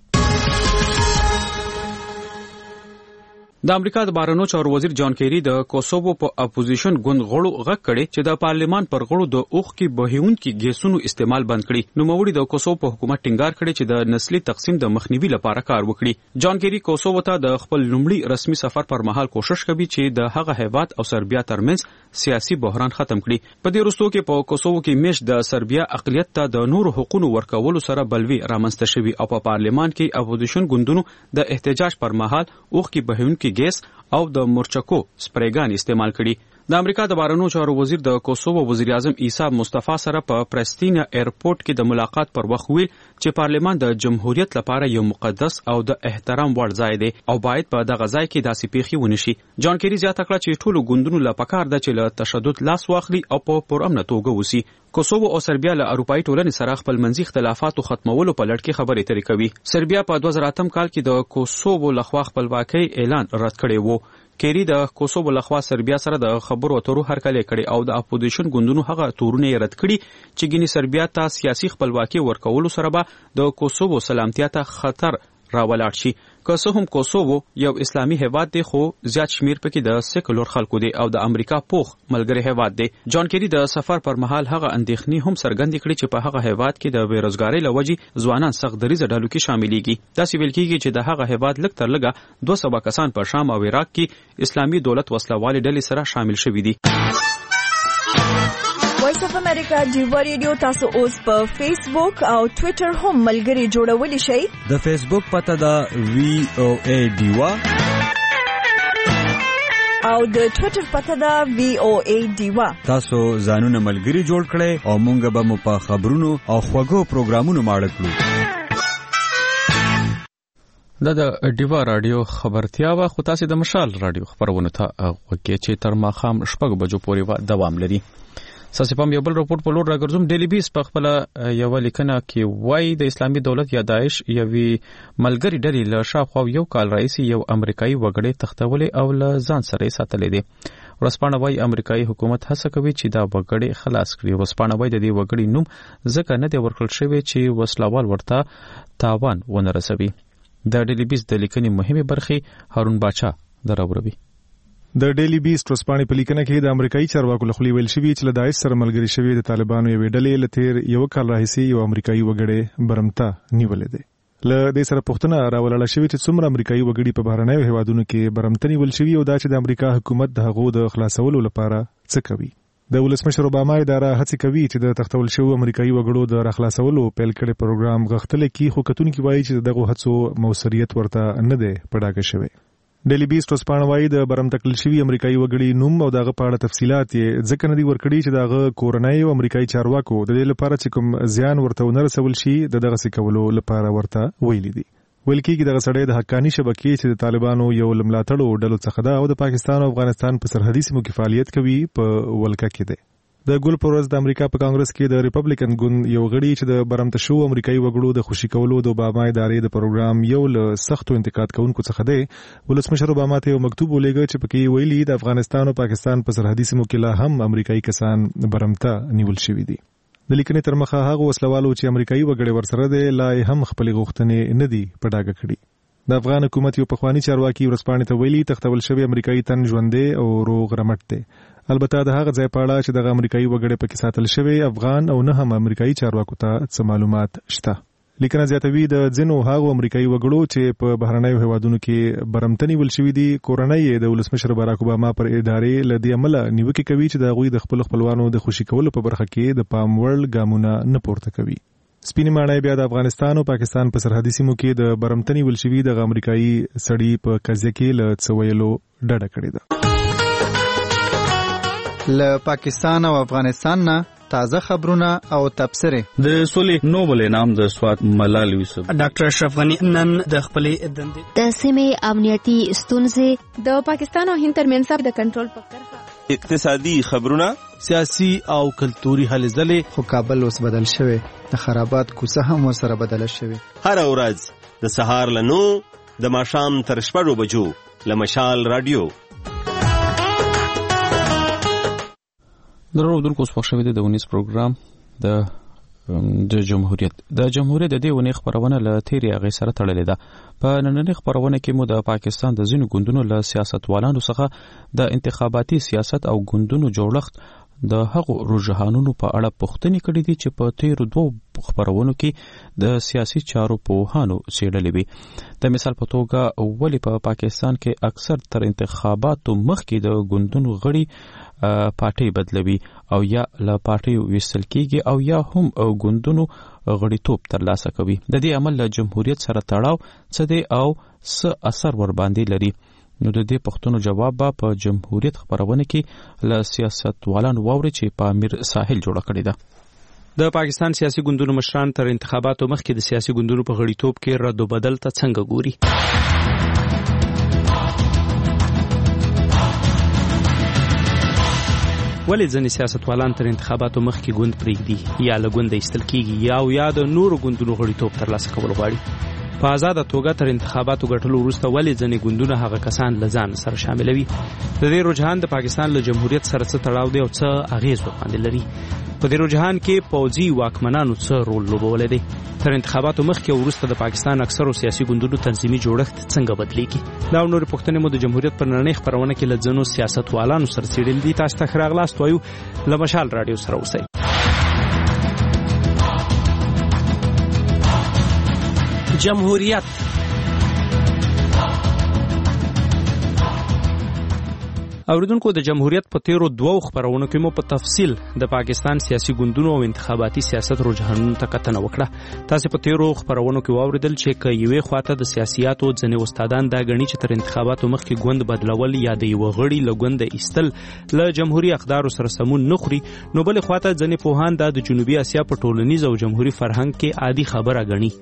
د امریکا د بهرنیو چارو وزیر جان کیری د کوسوو په اپوزیشن ګوند غړو غږ کړي چې د پارلیمان پر غړو د اوخ کې بهیونکي ګیسونو استعمال بند کړي. نو موري د کوسوو په حکومت ټینګار کړي چې د نسلي تقسیم د مخنیوي لپاره کار وکړي. جان کیری کوسوو ته د خپل لومړي رسمي سفر پر مهال کوشش کوي چې د هغه هیواد او سربیا ترمنځ سیاسي بحران ختم کړي. په دې وروستو کې په کوسوو کې میش د سربیا اقلیت ته د نور حقوقو ورکولو سره بلوي رامنځته شوی او په پارلیمان کې اپوزیشن ګوندونو د احتجاج پر مهال اوخ کې بهیونکي ګیس او د مورچکو سپریګان استعمال کړي. د امریکا د بهرنیو چارو وزیر د کوسوو وزیر اعظم عیسی مصطفی سره په پرستینا ایرپورټ کې د ملاقات پر وخت ویل چې پارلیمان د جمهوریت لپاره یو مقدس او د احترام وړ ځای دی او باید په دغه ځای کې داسې پیښې ونشي. جان کیری زیاته کړه چې ټولو ګوندونو له پکار ده چې له تشدد لاس واخلي او په پرامنه توګه وسی. کوسوو او سربیا له اروپאי ټولنې سره خپل منځي اختلافاتو ختمولو په لړ کې خبرې اترې کوي. سربیا په 2008 کال کې د کوسوو لخوا خپلواکۍ اعلان رد کړی وو. کیری د کوسوو لخوا سربیا سره د خبرو اترو هرکلی کړي او د اپوزیشن ګوندونو هغه تورونه رد کړي چې ګینی سربیا ته سیاسي خپلواکي ورکولو سره به د کوسوو سلامتیا ته خطر راولاړ شي. که څه هم کوسوو یو اسلامي هیواد دی خو زیات شمیر پکې د سیکولر خلکو دی او د امریکا پوخ ملګری هیواد دی. جان کیری د سفر پر مهال هغه اندېښنې هم څرګندې کړې چې په هغه هیواد کې د بیروزګاری لوجې ځوانان سخت دریزه ډلو کې شاملېږي. داسې ویل کېږي چې د هغه هیواد لږ تر لږه 200 کسان په شام او عراق کې اسلامي دولت وسلوالې ډلې سره شامل شوي دي. وایس اف امریکا ډیوا ریډیو تاسو اوس په فیسبوک او ټوئیټر هم ملګری جوړولی شئ. د فیسبوک پته دا VOA ډیوا او د ټوئیټر پته دا VOA ډیوا. تاسو ځانونه ملګری جوړ کړئ او مونږ به مو په خبرونو او خوږو پروګرامونو ماړه کړو. دا د ډیوا رادیو خبرتیا وا خو تاسو د مشال رادیو خبرونه ته وګورئ چې تر ماخام 6 بجو پورې دوام لري. ساسپام یو بل رپورټ په لور راګرځوم. ډیلی بیس په خپل یو لیکنه کې وایي د اسلامي دولت یا داعش یوې ملګری ډلې له شاوخوا یو کال راهیسې یو امریکایي وګړی تښتولې او له ځان سره یې ساتلې دي. ورځپاڼه وایي امریکایي حکومت هڅه کوي چې دا وګړی خلاص کړي. ورځپاڼه وایي د دې وګړي نوم ځکه نه دی ورکړل شوی چې وسلوال ورته تاوان ونه رسوي. د ډیلی بیس د لیکنې مهمه برخې هارون باچا دراوروي. د ډیلی بیس ورځپاڼې په لیکنه کې د امریکایي چارواکو له خولې ویل شوي چې له داعش سره ملګري شوي د طالبانو یوې ډلې له تیر یو کال راهیسې یو امریکایي وګړی برمته نیولې دی. له دې سره پوښتنه راولاړه شوې چې څومره امریکایي وګړي په بهرنیو هیوادونو کې برمته نیول شوي او دا چې د امریکا حکومت د هغو د خلاصولو لپاره څه کوي. د ولسمشر اوباما اداره هڅه کوي چې د تښتول شوو امریکایي وګړو د راخلاصولو پیل کړي پروګرام غښتلی کړي، خو کتونکي وایي چې دغه هڅو موثریت ورته نه دی په ډاګه شوی. ډیلی بیس ورځپاڼه وایي د برمته کړل شوي امریکایي وګړي نوم او دغه په اړه تفصیلات یې ځکه نه دي ورکړي چې دغه کورنۍ او امریکایي چارواکو د دې لپاره چې کوم زیان ورته ونه رسول شي د دغسې کولو لپاره ورته ویلي دي. ویل کېږي دغه سړی د حقاني شبکې چې د طالبانو یو له ملاتړو ډلو څخه ده او د پاکستان او افغانستان په سرحدي سیمو کې فعالیت کوي په ولکه کې دی. د ګل په ورځ د امریکا په کانګرس کې د ریپبلیکن ګوند یو غړي چې د برمته شوو امریکایي وګړو د خوشي کولو د اوباما ادارې د پروګرام یو له سختو انتقاد کوونکو څخه دی. ولسمشر اوباما ته یو مکتوب ولېږه چې پکې ویلي د افغانستان او پاکستان په سرحدي سیمو کې لا هم امریکایي کسان برمته نیول شوي دي. د لیکنې تر مخه هغه وسلوالو چې امریکایي وګړي ورسره دی لا هم خپلې غوښتنې نه دي په ډاګه کړي. د افغان حکومت یو پخوانی چارواکي ورځپاڼې ته ویلي تښتول شوی امریکایي تن ژوندی او روغ رمټ دی. البته د هغه ځای په اړه چې دغه امریکایي وګړی پکې ساتل شوی افغان او نه هم امریکایي چارواکو ته څه معلومات شته. لیکنه زیاتوي د ځینو هغو امریکایي وګړو چې په بهرنیو هیوادونو کې برمته نیول شوي دي کورنۍ یې د ولسمشر باراک اوباما پر ادارې له دې امله نیوکې کوي چې د هغوی د خپلو خپلوانو د خوشي کولو په برخه کې د پام وړ ګامونه نه پورته کوي. سپینې ماڼۍ بیا د افغانستان او پاکستان په سرحدي سیمو کې د برمته نیول شوي دغه امریکایي سړي په قضیه کې له څه ویلو ډډه کړې ده. له پاکستان او افغانستان نه تازه خبرونه او تبصرې. د سولې نوبل انعام د سوات ملال یوسف ډاکټر اشرف غنی نن د خپلې دندې د سیمې امنیتي ستونزې د پاکستان او هند ترمنځ د کنټرول په کرښه اقتصادي خبرونه سیاسي او کلتوري هلې ځلې. خو کابل اوس بدل شوی، د خرابات کوڅه هم ورسره بدله شوې. هر ورځ د سهار له 9 د ماښام تر 6 بجو له مشال رادیو. درو دونکو اوس پښه ویده د ونیس پروګرام د جمهوریت د دې ونې خبرونه له تیرې هغې سره تړلې ده. په نننۍ خبرونه کې مو د پاکستان د ځینو ګوندونو له سیاستوالانو څخه د انتخاباتي سیاست او ګوندونو جوړښت د هغو رجحانونو په اړه پوښتنې کړې دي چې په تیرو 2 خبرونو کې د سیاسي چارو پوهانو څېړلې وي. د مثال په توګه ولې په پاکستان کې اکثر تر انتخاباتو مخکې د ګوندونو غړي پارټي بدلوي او یا له پارټي ویستل کېږي او یا هم ګوندونو غړیتوب ترلاسه کوي. د دې عمل له جمهوریت سره تړاو څه دی او څه اثر ور باندې لري؟ نو د دې پوښتنو جواب به په جمهوریت خبرونه کې له سیاستوالانو واوري چې په امیر ساحل جوړه کړې ده. د پاکستان سیاسي ګوندونو مشران تر انتخاباتو مخکې د سیاسي ګوندونو په غړیتوب کې رد و بدل ته څنګه ګوري؟ ولې ځینې سیاستوالان تر انتخاباتو مخکې ګوند پرېږدي یا له ګونده ایستل کېږي یا د نورو ګوندونو غړیتوب ترلاسه کول غواړي؟ په آزاده توګه تر انتخاباتو ګټلو وروسته ولې ځینې ګوندونه هغه کسان له ځان سره شاملوي؟ د دې رجحان د پاکستان له جمهوریت سره څه تړاو دی او څه اغیز ورباندې لري؟ په دې رجحان کې پوځي واکمنانو څه رول لوبولی دی؟ تر انتخاباتو مخکې او وروسته د پاکستان اکثرو سیاسي ګوندونو تنظیمي جوړښت څنګه بدلیږي؟ دا او نورې پوښتنې مو د جمهوریت پر نړۍ خپرونه کې له ځینو سیاستوالانو سره څېړلې دي. تاسو ته ښه راغلاست وایو. له مشال راډیو سره اوسئ. جمهوریت اوریدونکو د جمهوریت په تیرو 2 خبرونو کې مو په تفصیل د پاکستان سیاسي ګوندونو او انتخاباتي سیاست رجحانونو ته کتنه وکړه. تاسو په تیرو خبرونو کې واوریدل چې که یوې خواته د سیاسياتو ځینې استادان دا غني چې تر انتخاباتو مخکې ګوند بدلول یا د یو غړي له ګوند ایستل له جمهوریت اقدار سره سمون نه خوري، نو بل خواته ځینې پوهان د جنوبي اسیا په ټولنیز او جمهوریت فرهنګ کې عادي خبره غني.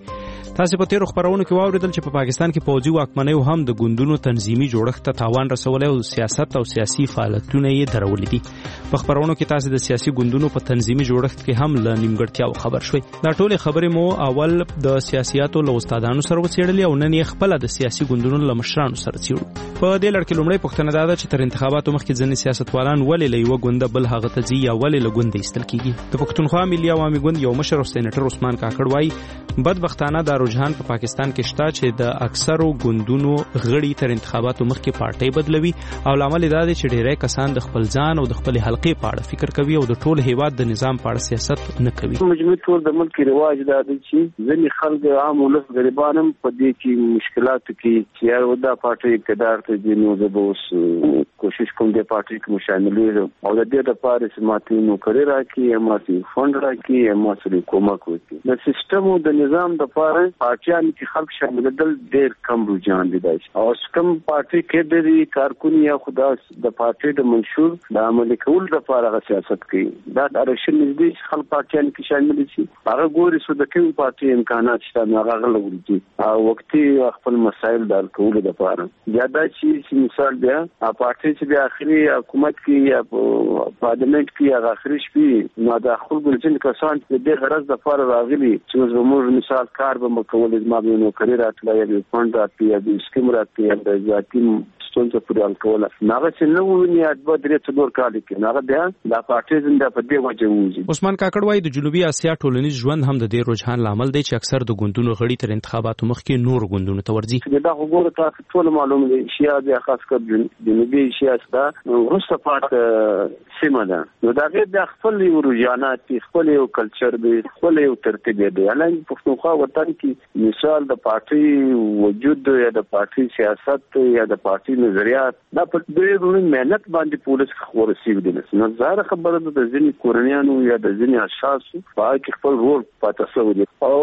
تاسو په تیرو خبرونو کې واوریدل چې په پاکستان کې پوځي واکمنۍ هم د ګوندونو تنظیمي جوړښت ته تاوان رسولی او سیاست او سیاسي فعالیتونه یې درولې دي. په خبرونو کې تاسو د سیاسي ګوندونو په تنظیمي جوړښت کې هم له نیمګړتیاو خبر شوي. دا ټولې خبرې مو اول د سیاسياتو له استادانو سره وڅېړلې او نن یې خپل د سیاسي ګوندونو له مشرانو سره څېړو. په دې لړ کې لومړی پوښتنه دا ده چې تر انتخاباتو مخکې ځینې سیاستوالان ولې له یوه ګونده بل هغه ته ځي یا ولې له ګونده ایستل کېږي. د پښتونخوا ملي عوامي ګوند یو مشر سېنیټر عثمان کاکړ وایي بدبختانه دا رجحان په پاکستان کې شته چې د اکثرو ګوندونو غړي تر انتخاباتو مخکې پارټۍ بدلوي او لامل دا دی چې ډېری کسان د خپل ځان او د خپلې حلقې په اړه فکر کوي او د ټول هیواد د نظام په اړه سیاست نه کوي. مجموعي ټول د ملک رواج دا دی چې ځینې خلک عام ولس غریبان هم په دې کې مشکلاتو کې چې یو دا پارټۍ اقتدار ته ځي نو زه به اوس کوشش کوم دې پارټۍ کې شاملېږم او د دې لپاره چې ماته نوکري راکړي یا ماته فنډ راکړي یا ماته کومک وکړي. د سیستم او د نظام لپاره پارټیانو کې خلک شاملېدل ډېر کم رجحان دی او کوم پارټۍ کې د کارکون یا خدا د پارټۍ د منشور د عملي کول لپاره سیاست کوي. دا د الیکشن نږدې خلک پارټیانو کې شامل شي هغه ګوري چې د کوم پارټۍ امکانات شته هغه غلوري او وختي خپل مسایل د حل کولو لپاره زیاده چې مثال بیا پارټۍ چې بیا اخري حکومت کې یا پارلیمنت کې هغه اخري شپې نو د خپل ګلجن کسان چې د غرض لپاره راغلي چې زموږ مثال کار به مکول ما به نو کړی راتلای یا فند راتلای یا سکیم راتلای یا د ذاتي ستونزه پورې حل کوله. هغه چې نو ونی اډبا درې څلور کال کې هغه بیا د پارټۍ زنده په دې وجه وځي. عثمان کاکړ وایي د جنوبي اسیا ټولنیز ژوند هم د دې رجحان لامل دی چې اکثر د ګوندونو غړي تر انتخاباتو مخکې نور ګوندونو ته ورځي. دا وګوره تاسو ټول معلومه دي شیا بیا خاص کر جنوبي اسیا ستا وروسته پاتې سیمه ده نو دا غیر د خپل یو رجحانات خپل یو کلچر دی خپل یو ترتیب دی. الان پښتونخوا وطن کې مثال د پارټۍ وجود یا د پارټۍ سیاست یا د پارټۍ نظریات دا په ډېر مهنت باندې پولیس خورسي دي. نو ظاهر خبره ده د ځینې کورنیانو یا د ځینې اشخاصو په کې خپل رول پاتې شوی او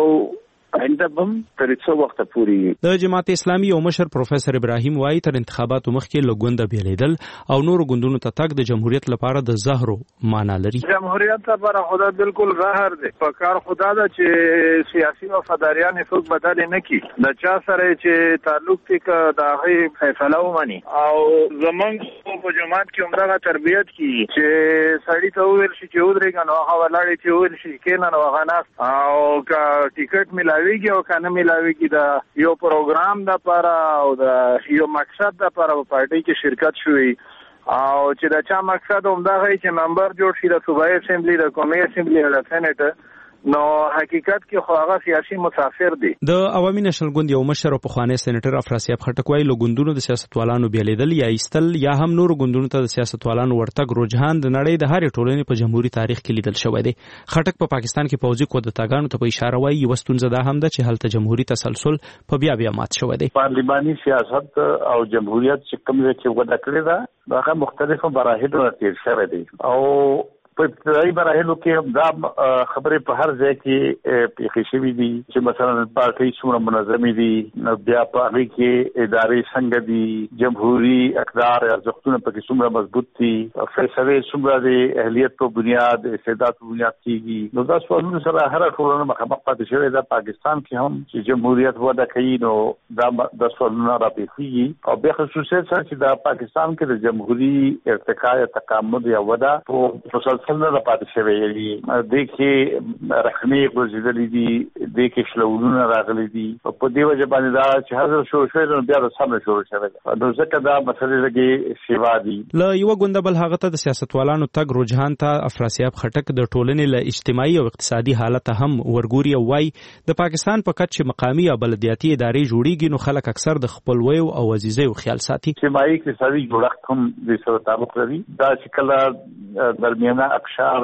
اندبم تر څو وخت پورې. د جماعت اسلامي او مشر پروفیسور ابراهیم وایي تر انتخاباتو مخکې له ګونده بیلیدل او نور ګوندونو ته تګ د جمهوریت لپاره د زهرو معنا لري. جمهوریت لپاره خدا بالکل زهر دی. په کار خدا دا چې سیاسي وفاداریان هیڅ بدل نه کی د چا سره چې تعلق تک د هغه فیصله ومني او زمونږ په جماعت کې عمره تربیت کی چې سړی ته ویل شي چې ودرېږه نو هغه ولاړی چې ویل شي کینه نو هغه ناس او کا ټیکټ ملاویږي او کنه ملاویږي دا یو پروګرام د لپاره او د یو مقصد د لپاره په پارټۍ کې شرکت شوی او چې دا چا مقصد همدا غي چې ممبر جوړ شي د صوبایي اسمبلی د قومي اسمبلی او د سېنیټ نو حقیقت کې خو هغه سیاسي مسافر دي. د عوامي نشل ګوند یو مشر او پخوانی سېنیټر افراسیاب خټک وایي له ګوندونو د سیاستوالانو بیلیدل یا ایستل یا هم نور ګوندونو ته د سیاستوالانو ورتګ رجحان د نړۍ د هرې ټولنې په جمهوریت تاریخ کې لیدل شوی دی. خټک په پاکستان کې پوځي کودتاګانو ته په اشاره وایي یو ستونزه دا هم ده چې هلته جمهوریت تسلسل په بیا مات شوی دی. پارلماني سیاست او جمهوریت چې کوم ځای کې وده کړې ده هغه مختلفو مراحلو تیر شوی دی او په ابتدایي مراحلو کې هم دا خبرې په هر ځای کې پیښې شوې دي چې مثلا پارټۍ څومره منظمې دي نو بیا په هغه کې ادارې څنګه دي جمهوریت اقدار ارزښتونه پکې څومره مضبوط دي فیصلې څومره د اهلیت په بنیاد استعداد په بنیاد کېږي نو دا سوالونه سره هر ټولنه مخامخ پاتې شوې ده. پاکستان کې هم چې جمهوریت وده کوي نو دا سوالونه راپېښېږي او به خصوصیت سره چې دا پاکستان کې د جمهوریت ارتقا یا تکامل یا وده په څنګه د پاتې شوی دی د کې رقمي ورزيدلې دي د کې شلولونه راغلي دي په دې وجه باندې دا چې هر شروع شوی نو بیا د سم شروع شوی نو ځکه دا مسلې لګي شیوا دي. له یو ګوند بل هغه ته د سیاستوالانو تګ رجحان ته افراسیاب خټک د ټولنې له اجتماعي او اقتصادي حالت هم ورګوري او وايي د پاکستان په کچ مقامي یا بلدیاتي ادارې جوړیږي نو خلک اکثر د خپلوي او عزیزي او خیال ساتي. اجتماعي اقتصادي جوړښت هم د سره تعلق لري دا چې کله درمیانه اقشار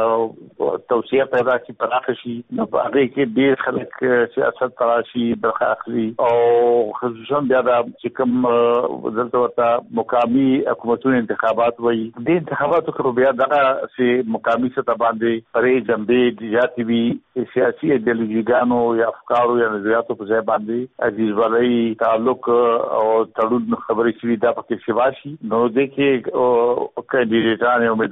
توسعه پیدا شي پراخ شي نو هغه کې ډېر خلک سیاست تراشي برخه اخلي او خصوصا بیا چې کوم وزارت ورته مقامي حکومتونو انتخابات وایي د انتخاباتو کې بیا دغه سي مقامي سطح باندې پرې جنبې جاتي وي سیاسي ایدئولوژيګانو یا افکارو یا نظریاتو په ځای باندې عزیز ولای تعلق او تړون خبرې شوي دا پکې شواشي نو د کې کاندیدټان او امیدوار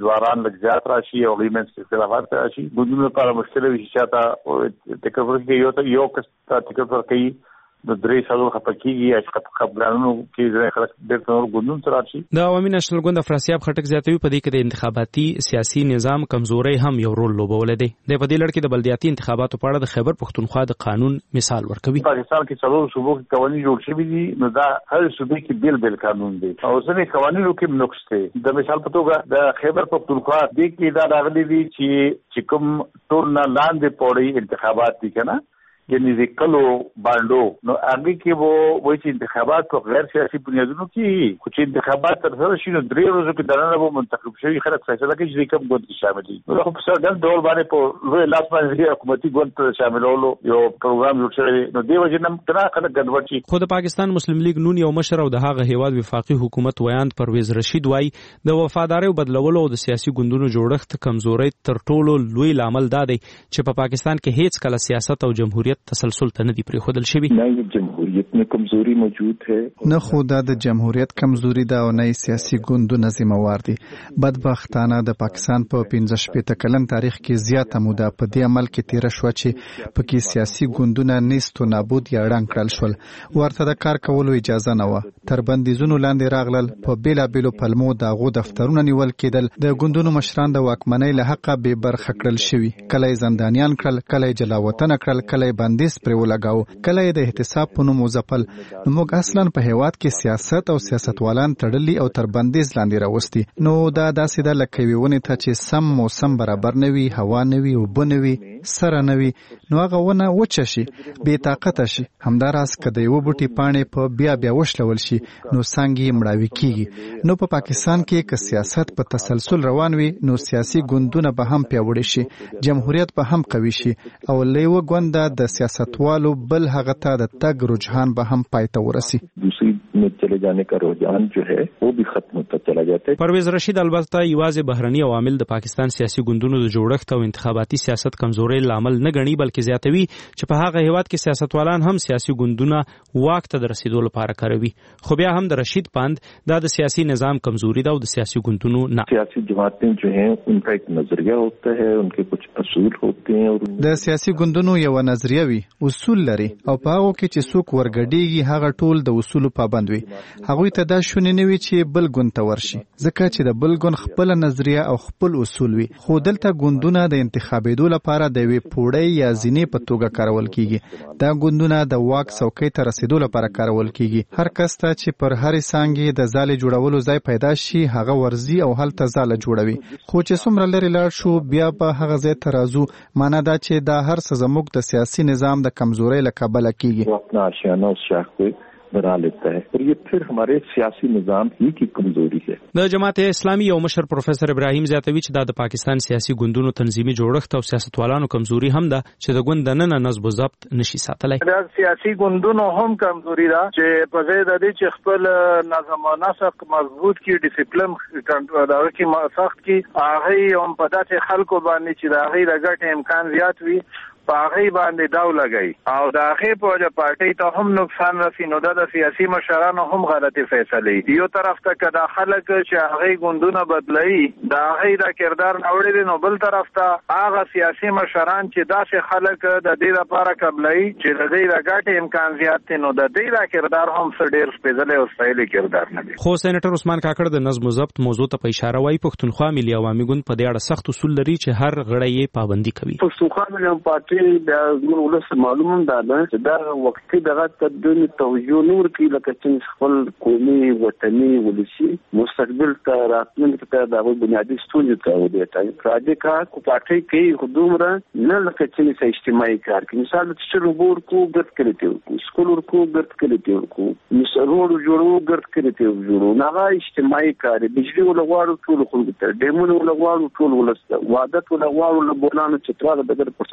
امیدواران لږ زیات راشي او غیمنس اختلافات راشي ګوندونو لپاره مشکل وي چې چاته ټیکټ ورکړي یو کس ته ټیکټ ورکړي د درې سالو خپکیږي چې خبرانو کې ځای خلک ډېر نور ګوندون تر راشي د عوامي نېشنل ګوند افراسیاب خټک زیاتوي په دې کې د انتخاباتي سیاسي نظام کمزوري هم یو رول لوبولی دی د په دې لړ کې د بلدیاتي انتخاباتو په اړه د خیبر پښتونخوا د قانون مثال ورکوي پاکستان کې څلور صوبو کې قوانين جوړ شوي دي نو دا هر صوبې کې بیل قانون دی او ځینې قوانینو کې نقص دی د مثال په توګه د خیبر پښتونخوا د کې دا راغلي دي چې کوم ټول نه لاندې پورې انتخابات دي کنه یعنی د کلو باندو نو هغه کې وو چې انتخابات په غیر سیاسي بنیادونو کې چې انتخابات تر سره شي نو 3 ورځې کې دغه به منتخب شوی خلک فیصله کوي چې کوم ګوند شامل دي نو خو په سر ډول باندې په لوی لاس باندې حکومتي ګوند شاملولو یو پروګرام جوړ شوی نو دی وجه نن تر خلک ګډوډ شي خو د پاکستان مسلم لیگ نون یو مشر او د هغه هیواد وفاقي حکومت ویاند پرویز رشید وای د وفادارۍ بدلولو او د سیاسي ګوندونو جوړښت کمزوري تر ټولو لوی لامل دا دی چې په پاکستان کې هیڅ کله سیاست او جمهوریت تسلسل ته نه دی پرې خودل شوی نه جمهوریت में कमजोरी मौजूद है نه خو د جمهوریت کمزوري ده او نه سیاسي ګوندونه ذمہوار دي بدبختانه د پاکستان په 15 کلن تاریخ کې زیاته موده په دې عمل کې تیر شو چې پکې سیاسي ګوندونه نيست او نابود یا ړنګ کړل شول ورته د کار کولو اجازه نه و تر بندیزونو لاندې راغلل په بیلابېلو پلمو دغه دفترونه نیول کېدل د ګوندونو مشران د واکمنۍ له حقه به برخه کړل شوی کله زندانیان کړل کله جلاوطن کړل کله بندیز پر ولګاو کله د احتساب په نوم وځپل نو موږ اصلا په هیواد کې سیاست او سیاستوالان تړلي او تر بندیز لاندې راوستي نو دا داسې د لکه ویونه ته چې سم موسم برابر نوي هوا نوي او بنوي سره نوي نو هغه ونه وچه شي بې طاقت شي همداراز کده یو بوټي پانې په بیا وشلول شي نو څنګه مړاوي کیږي نو په پاکستان کې که سیاست په تسلسل روان وي نو سیاسي ګوندونه به هم پیاوړي شي جمهوریت به هم قوي شي او لیو ګوند د سیاستوالو بل هغه ته د تګ رجحان به هم پایته ورسي دوسری में चले जाने का रुझान जो है वो भी खत्म होता चला जाता है پرویز رشید البته یوازې بهرني عوامل د پاکستان سیاسي ګوندونو د جوړښت او انتخاباتي سیاست کمزوري لامل نه ګڼي بلکې زیاتوي چې په هغه هیواد کې سیاستوالان هم سیاسي ګوندونه واک ته رسیدو لپاره کاروي خو بیا هم د رشید پاند د سیاسي نظام کمزوري ده او د سیاسي ګوندونو نه سیاسي جماعتیں جو हैं उनका एक नजरिया होता है उनके कुछ اصول होते हैं और د سیاسي ګوندونو یو نظریه وي اصول لري او په هغه کې چې څوک ورګډيږي هغه ټول د اصولو پابند وي هغه ته دا شونې نه وي چې بل ګوند ته ورشي ځکه چې د بل ګوند خپل نظریه او خپل اصول وي خو دلته ګوندونه د انتخابېدو لپاره د وی پوړی یا زینې په توګه کارول کیږي دا ګوندونه د واک څوکۍ ته رسیدو لپاره کارول کیږي هر کس ته چې پر هر څنګه د ځاله جوړولو ځای پیدا شي هغه ورزي او هلته ځاله جوړوي خو چې څومره لري لاړ شو بیا په هغه ځای ته راځو معنا دا چې دا هر څه زموږ د سیاسي نظام د کمزورۍ له کبله کیږي अपना आशियाना उस शाख को बना लेता है और ये फिर हमारे सियासी निजाम ही की कमजोरी है د جماعت اسلامي یو مشر پروفیسور ابراهیم زیاتوي چې د پاکستان سیاسي ګوندونو تنظیمي جوړښت او سیاستوالانو کمزوري هم ده چې د ګوند نه نظم او ضبط نشي ساتلای د سیاسي ګوندونو هم کمزوري ده چې په ځای د دې چې خپل نظم او نسق مضبوط کی ډیسپلین کنټرول کې سخت کی هغه هم په داسې خلکو باندې چې د هغه د ګټ امکان زیات وي پاغي باندې داو لګي او د هغه په وجه پارټي ته هم نقصان رسي نو د سیاسي مشرانو هم غلطي فیصله یو طرف ته کدا خلک چې هغه ګوندونه بدلایي د هغه د کردار نوړي نو بل طرف ته هغه سیاسي مشران چې داسې خلک د دې لپاره قبلای چې د دې د ګټ امکان زیات نو د دې د کردار هم ډېر سپېڅلې او سایلي کردار نه دي خو سېنیټر عثمان کاکړ د نظم او ضبط موضوع ته په اشاره وايي پښتونخوا ملي عوامي ګوند په دې اړه سخت اصول لري چې هر غړی یې پابندي کوي پښتونخوا ملي پارټي د ولس معلومه ده چې دا وختي دغه تدوین توجه نور کې لکه چې خپل قومي وطني ولسی مستقبل ته راتلونکي ته د بنیادی ستونزې ته ودی راځي کار کو پارټي کې خودمره نه لکه چې اجتماعي کار کې مثال چې روبور کو ګټ کړی دی سکول ورکو ګټ کړی دی مثال روډ جوړو ګټ کړی دی جوړو نه اجتماعي کار بجلی ولغواړو ټول خلک ته ډیمونو ولغواړو ټول ولست وعده ولغواړو له بولانو چترا د دغه پرسانه په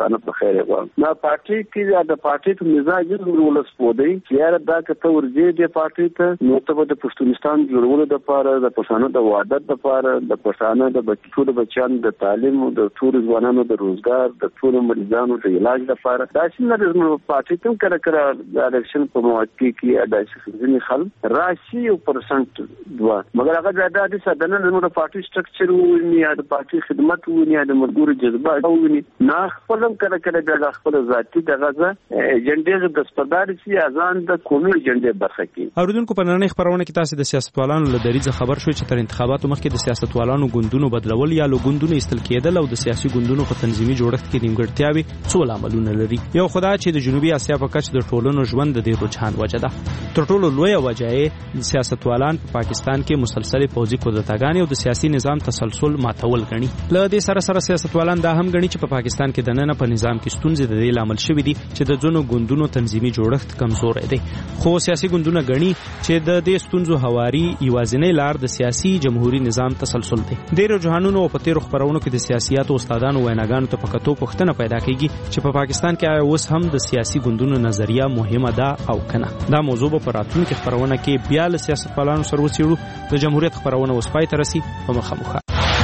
خیر غواړم دا پارټي کې د پارټي په مزاج ولس پودي چې دا کته ورځي د پارټي ته نو ته د پښتونستان جوړولو لپاره د پښتانه د وحدت لپاره د پښتانه د بچیانو د تعلیم او د ټول ځوانانو د روزګار د ټول مریضانو د علاج لپاره دا چې د پارټي ته کړه د الیکشن په موقع کې د ځینې خلک راشي او پرسنټ دوا مګر هغه د سدنه د پارټي سټرکچر ونی یا د پارټي خدمت ونی یا د ملګرو جذبه ونی نه خپلم کړه د خپل ذاتي د غزه ایجنډې د سپداري سي ازان د قومي ایجنډې برخه کې اوریدونکو په نړۍ خبرونه کې تاسو د سیاستوالانو له دریځ خبر شوي چې تر انتخاباتو مخکې د سیاستوالانو ګوندونو بدلول یا له ګوندونو استل کېدل او د سیاسي ګوندونو په تنظیمي جوړښت کې نیمګړتیاوي څو عاملونه لري یو خدای چې د جنوبي اسیا په کچ د ټولنو ژوند د رجحان وجه ده تر ټولو لویه وجه یې سیاستوالان په پاکستان کې مسلسل پوځي کودتاګانې او د سیاسي نظام تسلسل ماتول غني له دې سره سیاستوالان دا هم غني چې په پاکستان کې د نن په نظام کې ستونزې د دې لامل شوې دي چې د ځینو ګوندونو تنظیمي جوړښت کمزور دی خو سیاسي ګوندونه غني چې د دې ستونزو هواري یوازینی لار د سیاسي جمهوریت نظام تسلسل دی د رجحانونو په تیر خبرونو کې د سیاسيات او استادانو ویناګانو ته پکتو پښتنه پیدا کیږي چې په پاکستان کې اوس هم د سیاسي ګوندونو نظریه مهمه ده او کنه دا موضوع په راتلونکي خبرونه کې بیا له سیاستوالانو سره وڅېړو د جمهوریت خبرونه اوس پای ته رسي په مخه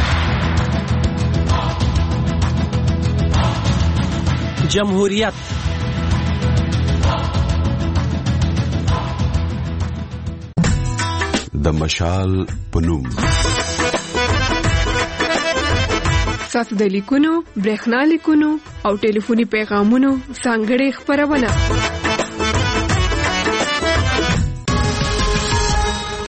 جمهوریت د مشال پنوم ساتو د لیکونو برېښنا لیکونو او ټلیفوني پیغامونو ځانګړي خبرونه